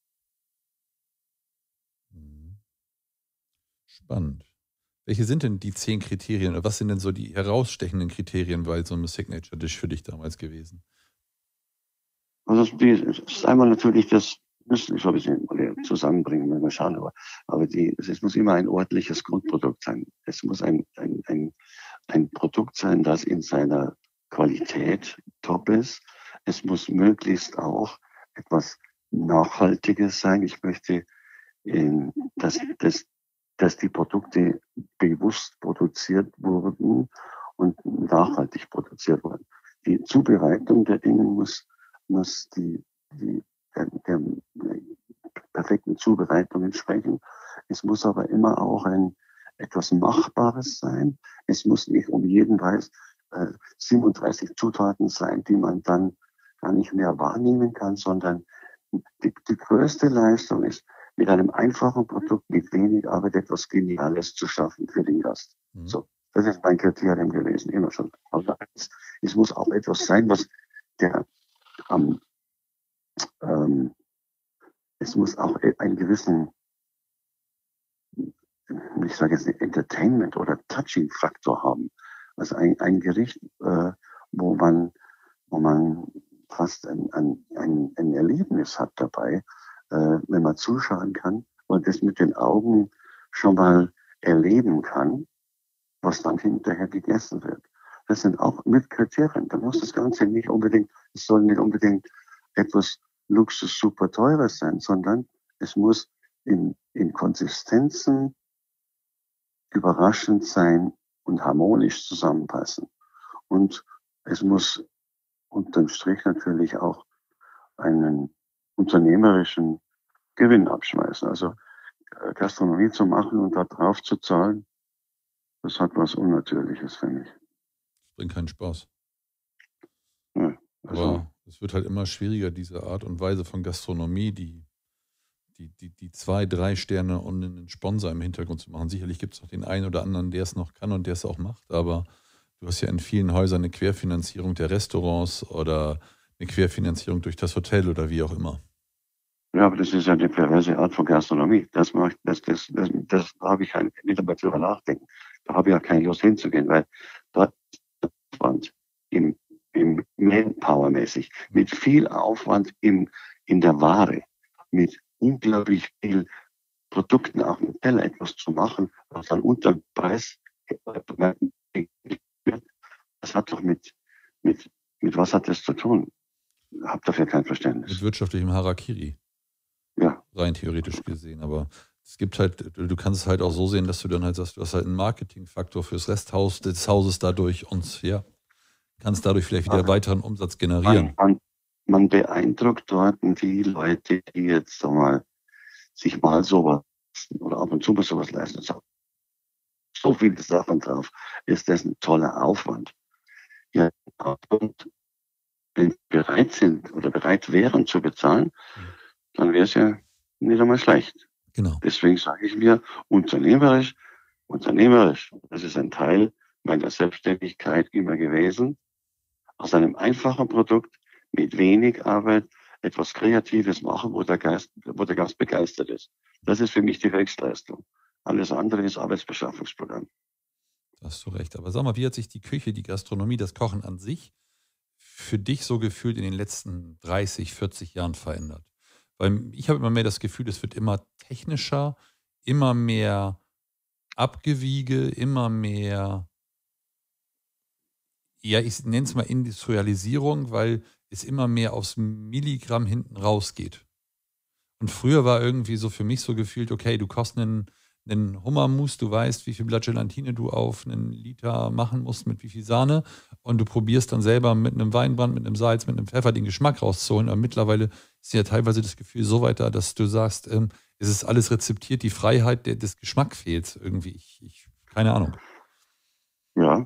Spannend. Welche sind denn die zehn Kriterien oder was sind denn so die herausstechenden Kriterien bei so einem Signature Dish für dich damals gewesen? Also es ist einmal natürlich das, müssen ich so ein bisschen zusammenbringen, wenn wir schauen, aber, aber die, es muss immer ein ordentliches Grundprodukt sein. Es muss ein, ein, ein, ein Produkt sein, das in seiner Qualität top ist. Es muss möglichst auch etwas Nachhaltiges sein. Ich möchte, dass, dass, dass die Produkte bewusst produziert wurden und nachhaltig produziert wurden. Die Zubereitung der Dinge muss, muss die, die der, der perfekten Zubereitung entsprechen. Es muss aber immer auch ein etwas Machbares sein. Es muss nicht um jeden Preis äh, siebenunddreißig Zutaten sein, die man dann gar nicht mehr wahrnehmen kann, sondern die, die größte Leistung ist, mit einem einfachen Produkt, mit wenig Arbeit etwas Geniales zu schaffen für den Gast. Mhm. So, das ist mein Kriterium gewesen, immer schon. Aber es, es muss auch etwas sein, was der am ähm, es muss auch einen gewissen, ich sage jetzt nicht Entertainment oder Touching-Faktor haben. Also ein, ein Gericht, äh, wo man, wo man fast ein, ein, ein, ein Erlebnis hat dabei, äh, wenn man zuschauen kann und das mit den Augen schon mal erleben kann, was dann hinterher gegessen wird. Das sind auch mit Kriterien. Da muss das Ganze nicht unbedingt, es soll nicht unbedingt etwas Luxus super teures sein, sondern es muss in, in Konsistenzen überraschend sein und harmonisch zusammenpassen. Und es muss unterm Strich natürlich auch einen unternehmerischen Gewinn abschmeißen. Also Gastronomie zu machen und da drauf zu zahlen, das hat was Unnatürliches für mich. Das bringt keinen Spaß. Ja, also aber es wird halt immer schwieriger, diese Art und Weise von Gastronomie, die, die, die, die zwei, drei Sterne und einen Sponsor im Hintergrund zu machen. Sicherlich gibt es auch den einen oder anderen, der es noch kann und der es auch macht, aber du hast ja in vielen Häusern eine Querfinanzierung der Restaurants oder eine Querfinanzierung durch das Hotel oder wie auch immer. Ja, aber das ist ja eine perverse Art von Gastronomie. Das macht, das, das, das, das habe ich kein, nicht dabei drüber nachdenken. Da habe ich ja keine Lust hinzugehen, weil dort Aufwand im, im Manpower-mäßig, mit viel Aufwand im, in der Ware, mit unglaublich viel Produkten auf dem Teller etwas zu machen, was dann unter dem Preis wird, das das hat doch mit, mit, mit was hat das zu tun? Hab dafür kein Verständnis. Mit wirtschaftlichem Harakiri. Ja. Rein theoretisch gesehen. Aber es gibt halt, du kannst es halt auch so sehen, dass du dann halt sagst, du hast halt einen Marketingfaktor fürs Resthaus des Hauses dadurch und ja, kannst dadurch vielleicht wieder weiteren Umsatz generieren. Man, man, man beeindruckt dort die Leute, die jetzt sag mal, sich mal sowas oder ab und zu mal sowas leisten. So viele Sachen drauf. Ist das ein toller Aufwand? Ja, und wenn sie bereit sind oder bereit wären zu bezahlen, dann wäre es ja nicht einmal schlecht. Genau. Deswegen sage ich mir, unternehmerisch, unternehmerisch, das ist ein Teil meiner Selbstständigkeit immer gewesen, aus einem einfachen Produkt mit wenig Arbeit etwas Kreatives machen, wo der Geist, wo der Gast begeistert ist. Das ist für mich die Höchstleistung. Alles andere ist Arbeitsbeschaffungsprogramm. Da hast du recht. Aber sag mal, wie hat sich die Küche, die Gastronomie, das Kochen an sich für dich so gefühlt in den letzten dreißig, vierzig Jahren verändert? Weil ich habe immer mehr das Gefühl, es wird immer technischer, immer mehr Abgewiege, immer mehr, ja, ich nenne es mal Industrialisierung, weil es immer mehr aufs Milligramm hinten rausgeht. Und früher war irgendwie so für mich so gefühlt, okay, du kochst einen, einen Hummermus, du weißt, wie viel Blatt Gelatine du auf einen Liter machen musst, mit wie viel Sahne, und du probierst dann selber mit einem Weinbrand, mit einem Salz, mit einem Pfeffer den Geschmack rauszuholen. Aber mittlerweile ist ja teilweise das Gefühl so weit da, dass du sagst, ähm, es ist alles rezeptiert, die Freiheit der, des Geschmacks fehlt irgendwie. Ich, ich, keine Ahnung. Ja,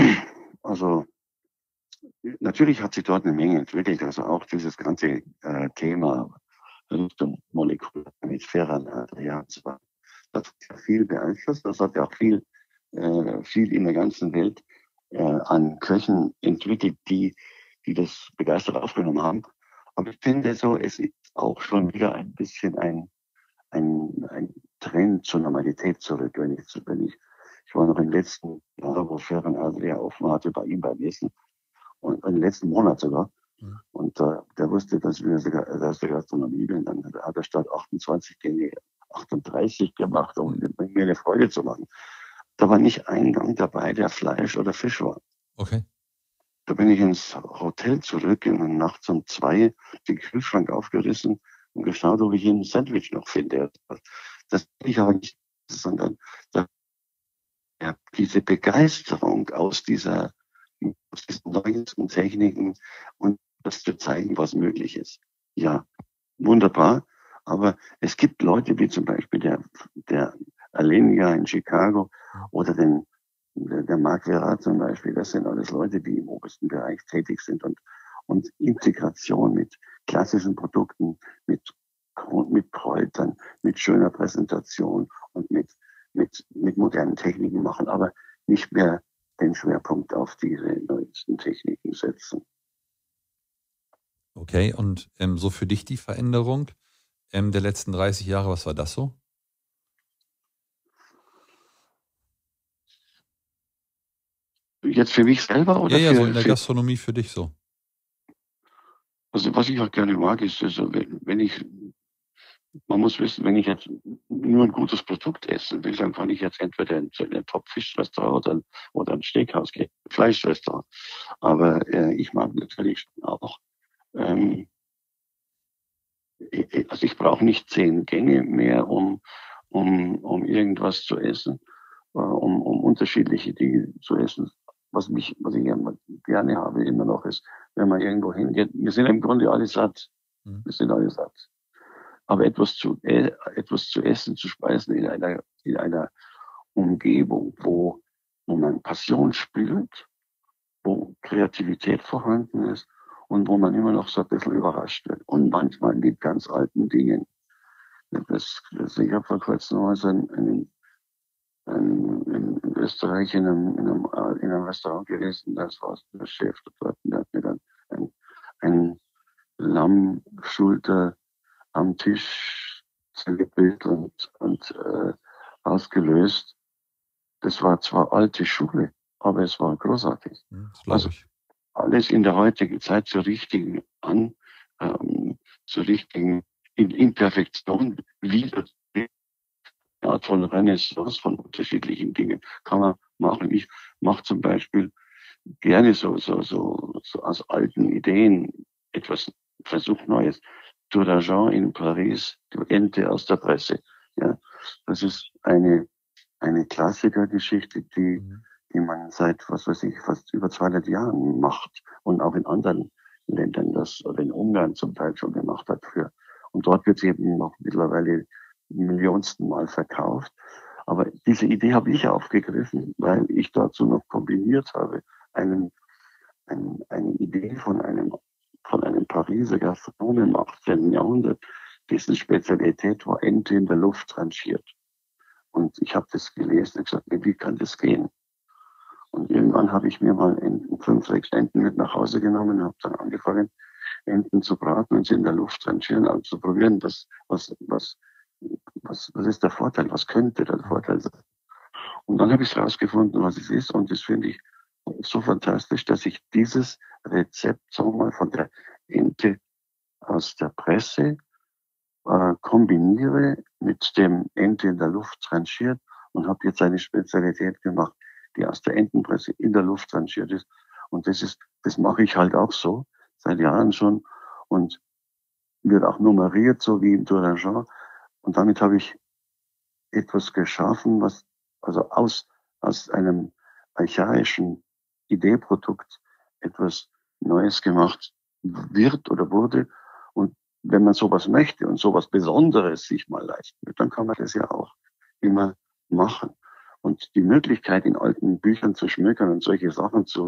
also natürlich hat sich dort eine Menge entwickelt. Also auch dieses ganze äh, Thema Richtung Molekül mit Ferran, ja, das hat ja viel beeinflusst. Das hat ja auch viel, äh, viel in der ganzen Welt äh, an Köchen entwickelt, die, die das begeistert aufgenommen haben. Aber ich finde so, es ist auch schon wieder ein bisschen ein, ein, ein Trend zur Normalität zurück. Wenn ich, wenn ich, ich war noch im letzten Jahr, wo Ferran Adria offen hatte, bei ihm beim Essen. Und im letzten Monat sogar. Mhm. Und äh, der wusste, dass wir aus der Gastronomie bin. Dann hat er statt achtundzwanzig Gänge achtunddreißig gemacht, um mir eine Freude zu machen. Da war nicht ein Gang dabei, der Fleisch oder Fisch war. Okay. Da bin ich ins Hotel zurück und nachts um zwei den Kühlschrank aufgerissen und geschaut, ob ich ein Sandwich noch finde. Das bin ich aber nicht, sondern da, ja, diese Begeisterung aus dieser aus diesen neuesten Techniken und das zu zeigen, was möglich ist. Ja, wunderbar. Aber es gibt Leute wie zum Beispiel der, der Alenia in Chicago oder den, der, der Marc Verrat zum Beispiel. Das sind alles Leute, die im obersten Bereich tätig sind und, und Integration mit klassischen Produkten, mit, mit Kräutern, mit schöner Präsentation und mit, mit, mit modernen Techniken machen, aber nicht mehr den Schwerpunkt auf diese neuesten Techniken setzen. Okay, und ähm, so für dich die Veränderung ähm, der letzten dreißig Jahre, was war das so? Jetzt für mich selber oder? Ja, ja, für, so in der für, Gastronomie für dich so. Also was ich auch gerne mag, ist, also wenn, wenn ich, man muss wissen, wenn ich jetzt nur ein gutes Produkt essen will, dann kann ich jetzt entweder in ein Top-Fisch-Restaurant oder, oder ein Steakhouse gehen, ein Fleischrestaurant. Aber äh, ich mag natürlich auch, ähm, also ich brauche nicht zehn Gänge mehr, um, um, um irgendwas zu essen, äh, um, um unterschiedliche Dinge zu essen. Was mich, was ich gerne habe immer noch ist, wenn man irgendwo hingeht, wir sind im Grunde alle satt. Mhm. Wir sind alle satt. Aber etwas zu, äh, etwas zu essen, zu speisen in einer, in einer Umgebung, wo, wo man Passion spürt, wo Kreativität vorhanden ist und wo man immer noch so ein bisschen überrascht wird. Und manchmal mit ganz alten Dingen. Das, das, ich habe vor kurzem mal so einen, einen, einen, in Österreich in einem, in, einem, in einem Restaurant gewesen, das war der Chef dort, der hat mir dann ein, ein Lammschulter am Tisch zergepillt und, und äh, ausgelöst. Das war zwar alte Schule, aber es war großartig. Mhm, also ich. alles in der heutigen Zeit zur richtigen an, ähm, zur richtigen in Imperfektion wieder eine Art von Renaissance von unterschiedlichen Dingen kann man machen. Ich mache zum Beispiel gerne so, so, so, so aus alten Ideen etwas versucht Neues. Tour-d'Argent in Paris, die Ente aus der Presse. Ja, das ist eine, eine Klassikergeschichte, die, Mhm. die man seit, was weiß ich, fast über zweihundert Jahren macht und auch in anderen Ländern das, oder in Ungarn zum Teil schon gemacht hat für. Und dort wird sie eben noch mittlerweile millionsten Mal verkauft. Aber diese Idee habe ich aufgegriffen, weil ich dazu noch kombiniert habe, einen, einen, eine Idee von einem, von einem Pariser Gastronomen im achtzehnten Jahrhundert, dessen Spezialität war Ente in der Luft rangiert. Und ich habe das gelesen und gesagt, wie kann das gehen? Und irgendwann habe ich mir mal Enten, fünf, sechs Enten mit nach Hause genommen und habe dann angefangen, Enten zu braten und sie in der Luft rangieren, also zu probieren, was, was, was, was, was ist der Vorteil, was könnte der Vorteil sein. Und dann habe ich herausgefunden, was es ist, und das finde ich so fantastisch, dass ich dieses Rezept, sagen wir mal, von der Ente aus der Presse äh, kombiniere mit dem Ente in der Luft rangiert und habe jetzt eine Spezialität gemacht, die aus der Entenpresse in der Luft rangiert ist. Und das ist, das mache ich halt auch so, seit Jahren schon, und wird auch nummeriert, so wie im Tour-d'Argent. Und damit habe ich etwas geschaffen, was also aus, aus einem archaischen Ideeprodukt etwas Neues gemacht wird oder wurde. Und wenn man sowas möchte und sowas Besonderes sich mal leisten will, dann kann man das ja auch immer machen. Und die Möglichkeit, in alten Büchern zu schmökern und solche Sachen zu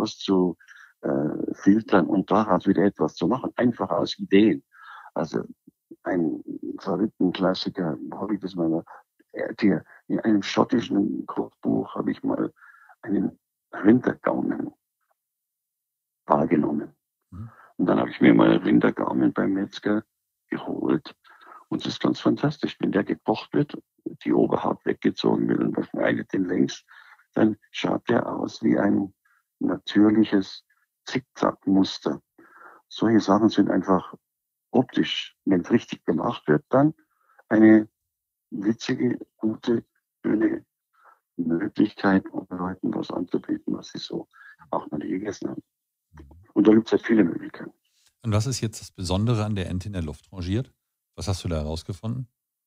rauszufiltern und daraus wieder etwas zu machen, einfach aus Ideen. Also einen verrückten Klassiker habe ich das mal, in einem schottischen Kochbuch habe ich mal einen Rindergaumen wahrgenommen. Mhm. Und dann habe ich mir mal einen Rindergaumen beim Metzger geholt. Und es ist ganz fantastisch, wenn der gekocht wird, die Oberhaut weggezogen wird und man schneidet den längs, dann schaut der aus wie ein natürliches Zickzackmuster. Solche Sachen sind einfach optisch, wenn es richtig gemacht wird, dann eine witzige, gute, schöne Möglichkeit, um Leuten was anzubieten, was sie so auch noch nie gegessen haben. Und da gibt es halt viele Möglichkeiten. Und was ist jetzt das Besondere an der Ente in der Luft rangiert? Was hast du da herausgefunden?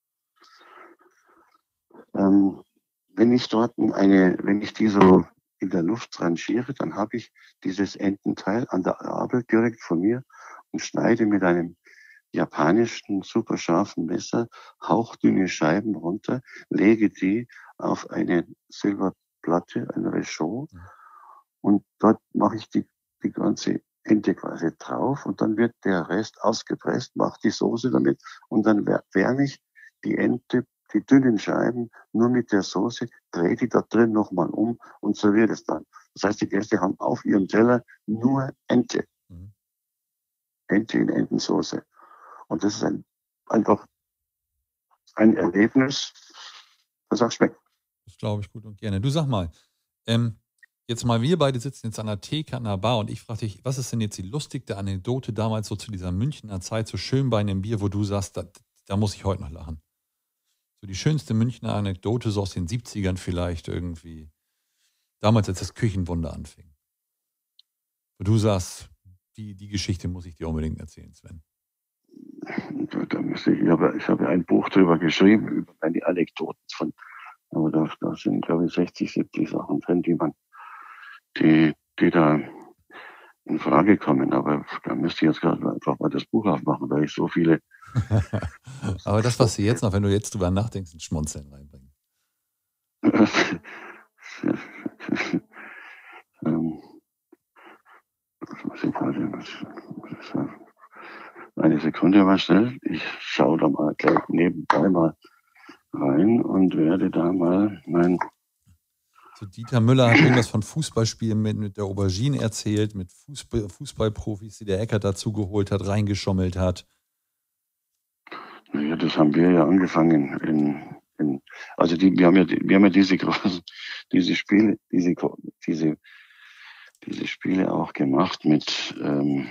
Ähm, wenn ich dort eine, wenn ich die so in der Luft rangiere, dann habe ich dieses Ententeil an der Gabel direkt von mir und schneide mit einem japanischen super scharfen Messer hauchdünne Scheiben runter, lege die auf eine Silberplatte, ein Réchaud, und dort mache ich die, die ganze Ente quasi drauf und dann wird der Rest ausgepresst, mache die Soße damit und dann wärme ich die Ente, die dünnen Scheiben, nur mit der Soße, drehe die da drin nochmal um und serviere es dann. Das heißt, die Gäste haben auf ihrem Teller nur Ente. Mhm. Ente in Entensoße. Und das ist ein, einfach ein Erlebnis, das auch schmeckt. Das glaube ich gut und gerne. Du sag mal, ähm, jetzt mal, wir beide sitzen jetzt an der Theke, an der Bar und ich frage dich, was ist denn jetzt die lustigste Anekdote damals so zu dieser Münchner Zeit, so schön bei einem Bier, wo du sagst, da, da muss ich heute noch lachen. So die schönste Münchner Anekdote, so aus den siebzigern vielleicht irgendwie. Damals, als das Küchenwunder anfing. Wo du sagst, die, die Geschichte muss ich dir unbedingt erzählen, Sven. Da müsste ich, ich habe, ich habe ein Buch drüber geschrieben, über meine Anekdoten von, aber da, da sind, glaube ich, sechzig, siebzig Sachen drin, die man, die, die da in Frage kommen. Aber da müsste ich jetzt gerade einfach mal das Buch aufmachen, weil ich so viele. Aber das, was du jetzt noch, wenn du jetzt drüber nachdenkst, ein Schmunzeln reinbringen. ähm, Eine Sekunde mal schnell. Ich schaue da mal gleich nebenbei mal rein und werde da mal mein... So Dieter Müller hat irgendwas von Fußballspielen mit, mit der Aubergine erzählt, mit Fußball, Fußballprofis, die der Eckert dazu geholt hat, reingeschommelt hat. Naja, das haben wir ja angefangen in... in also die, wir haben ja, wir haben ja diese großen, diese Spiele, diese, diese, diese Spiele auch gemacht mit... Ähm,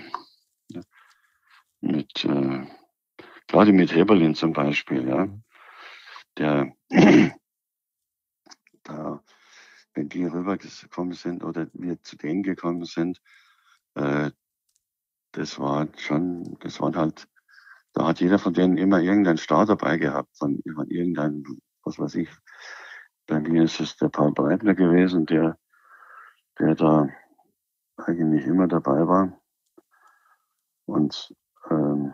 mit äh, gerade mit Heberlin zum Beispiel, ja, der da wenn die rübergekommen sind oder wir zu denen gekommen sind, äh, das war schon, das waren halt, da hat jeder von denen immer irgendeinen Star dabei gehabt, von, von irgendeinem, was weiß ich. Bei mir ist es der Paul Breitner gewesen, der, der da eigentlich immer dabei war. Und ähm,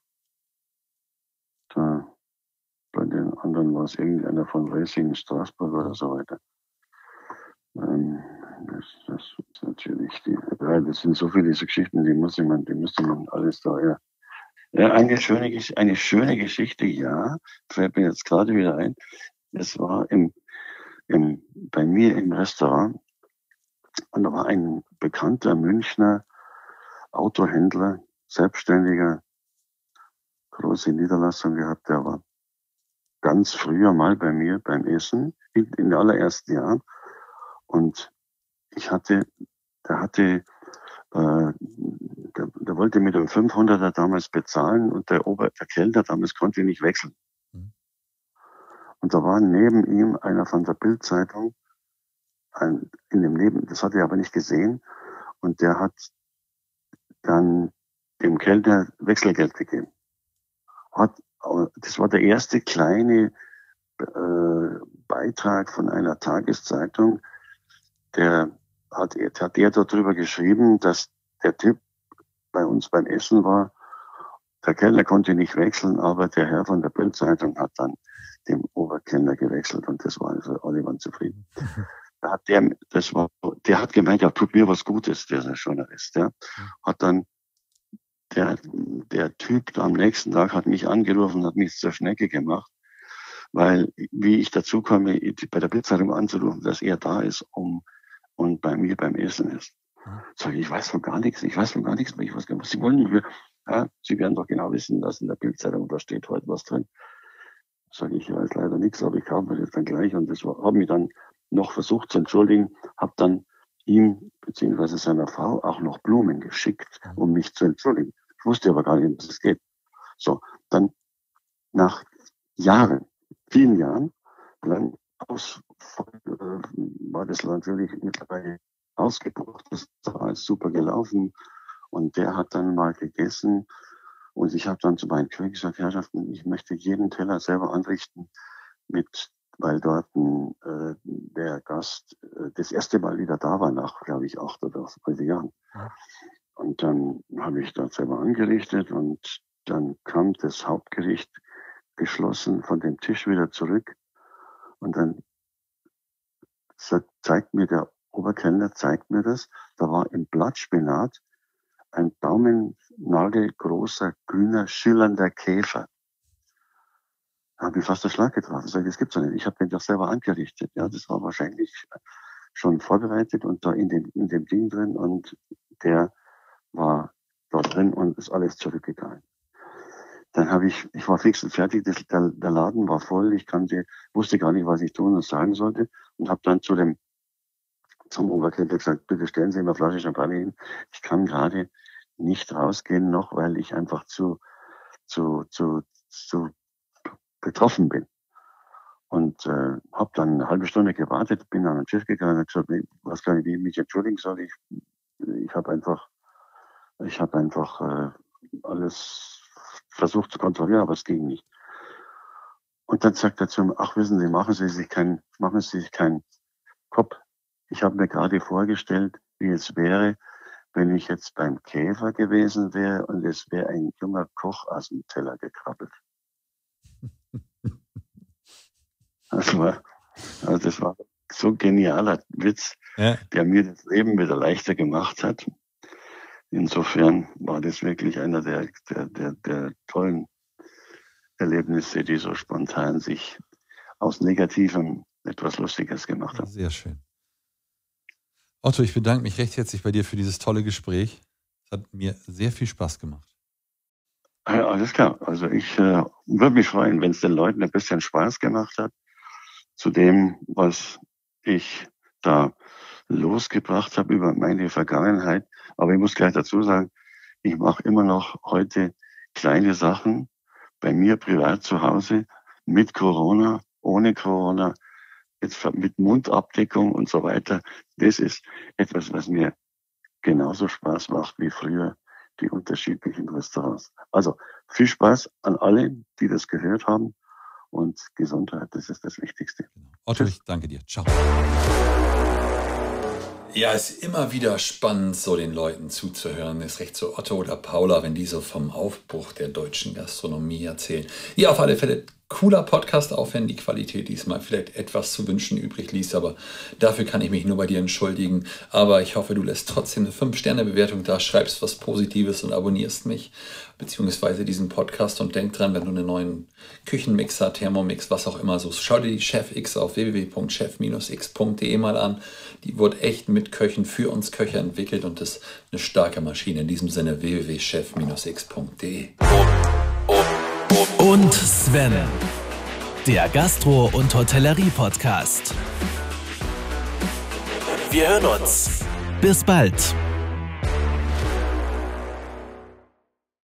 da, bei den anderen war es irgendeiner von Racing Straßburg oder so weiter. Ähm, das, das ist natürlich die, das sind so viele diese Geschichten, die muss man, die müsste man alles da, ja. Ja, eine schöne, eine schöne Geschichte, ja, fällt mir jetzt gerade wieder ein. Es war im, im, bei mir im Restaurant und da war ein bekannter Münchner Autohändler, Selbstständiger, große Niederlassung gehabt, der war ganz früher mal bei mir beim Essen, in, in den allerersten Jahren. Und ich hatte, der hatte, äh, der, der wollte mit dem fünfhunderter damals bezahlen und der, Ober, der Kellner damals konnte nicht wechseln. Mhm. Und da war neben ihm einer von der Bild-Zeitung, ein, in dem Neben, das hat er aber nicht gesehen, und der hat dann dem Kellner Wechselgeld gegeben. Hat, das war der erste kleine äh, Beitrag von einer Tageszeitung, der hat, hat der darüber geschrieben, dass der Typ bei uns beim Essen war. Der Kellner konnte nicht wechseln, aber der Herr von der Bild-Zeitung hat dann dem Oberkellner gewechselt und das war also alle waren zufrieden. Da hat der, das war, der hat gemeint, er tut mir was Gutes, der Journalist, ja. Hat dann der, der Typ am nächsten Tag hat mich angerufen, hat mich zur Schnecke gemacht, weil, wie ich dazu komme, bei der Bildzeitung anzurufen, dass er da ist, um, und bei mir beim Essen ist. Sag ich, ich weiß von gar nichts, ich weiß von gar nichts, ich weiß gar nicht, was Sie wollen. Ja, Sie werden doch genau wissen, dass in der Bildzeitung, da steht heute was drin. Sag ich, ich weiß leider nichts, aber ich kaufe mir das dann gleich, und das habe mich dann noch versucht zu entschuldigen, habe dann ihm beziehungsweise seiner Frau auch noch Blumen geschickt, um mich zu entschuldigen. Ich wusste aber gar nicht, um was es geht. So, dann nach Jahren, vielen Jahren lang aus, äh, war das natürlich mittlerweile ausgebucht. Das war alles super gelaufen, und der hat dann mal gegessen, und ich habe dann zu meinen Köchen gesagt, Herrschaften, ich möchte jeden Teller selber anrichten, mit, weil dort äh, der Gast äh, das erste Mal wieder da war, nach, glaube ich, acht oder neun Jahren. Ja. Und dann habe ich dort selber angerichtet, und dann kam das Hauptgericht geschlossen von dem Tisch wieder zurück, und dann zeigt mir der Oberkellner, zeigt mir das, da war im Blattspinat ein daumennagelgroßer, grüner, schillernder Käfer. Da habe ich fast den Schlag getroffen. Sag ich, das gibt's doch nicht. Ich habe den doch selber angerichtet. Ja, das war wahrscheinlich schon vorbereitet und da in dem, in dem Ding drin, und der war dort drin und ist alles zurückgegangen. Dann habe ich, ich war fix und fertig, das, der, der Laden war voll, ich kannte, wusste gar nicht, was ich tun und sagen sollte, und habe dann zu dem, zum Oberkellner gesagt, bitte stellen Sie mir eine Flasche Champagner hin. Ich kann gerade nicht rausgehen noch, weil ich einfach zu, zu, zu, zu betroffen bin. Und äh, habe dann eine halbe Stunde gewartet, bin an den Tisch gegangen und gesagt, nee, was kann ich, wie ich mich entschuldigen soll. Ich, ich habe einfach, ich habe einfach äh, alles versucht zu kontrollieren, aber es ging nicht. Und dann sagt er zu mir, ach, wissen Sie, machen Sie sich keinen, machen Sie sich keinen Kopf. Ich habe mir gerade vorgestellt, wie es wäre, wenn ich jetzt beim Käfer gewesen wäre und es wäre ein junger Koch aus dem Teller gekrabbelt. Das war, also das war so ein genialer Witz, ja, der mir das Leben wieder leichter gemacht hat. Insofern war das wirklich einer der, der, der, der tollen Erlebnisse, die so spontan sich aus Negativem etwas Lustiges gemacht haben. Sehr schön. Otto, ich bedanke mich recht herzlich bei dir für dieses tolle Gespräch. Es hat mir sehr viel Spaß gemacht. Ja, alles klar. Also ich äh, würde mich freuen, wenn es den Leuten ein bisschen Spaß gemacht hat zu dem, was ich da losgebracht habe über meine Vergangenheit. Aber ich muss gleich dazu sagen, ich mache immer noch heute kleine Sachen bei mir privat zu Hause, mit Corona, ohne Corona. jetzt mit Mundabdeckung und so weiter, das ist etwas, was mir genauso Spaß macht wie früher die unterschiedlichen Restaurants. Also viel Spaß an alle, die das gehört haben, und Gesundheit, das ist das Wichtigste. Otto, ich danke dir. Ciao. Ja, es ist immer wieder spannend, so den Leuten zuzuhören. Ist recht so Otto oder Paula, wenn die so vom Aufbruch der deutschen Gastronomie erzählen. Ja, auf alle Fälle cooler Podcast, auch wenn die Qualität diesmal vielleicht etwas zu wünschen übrig ließ. Aber dafür kann ich mich nur bei dir entschuldigen. Aber ich hoffe, du lässt trotzdem eine fünf Sterne Bewertung da, schreibst was Positives und abonnierst mich, beziehungsweise diesen Podcast. Und denk dran, wenn du einen neuen Küchenmixer, Thermomix, was auch immer so, schau dir die Chef-X auf w w w punkt chef x punkt d e mal an. Die wird echt mit Köchen für uns Köche entwickelt und ist eine starke Maschine. In diesem Sinne w w w punkt chef x punkt d e. Und Sven, der Gastro- und Hotellerie-Podcast. Wir hören uns. Bis bald.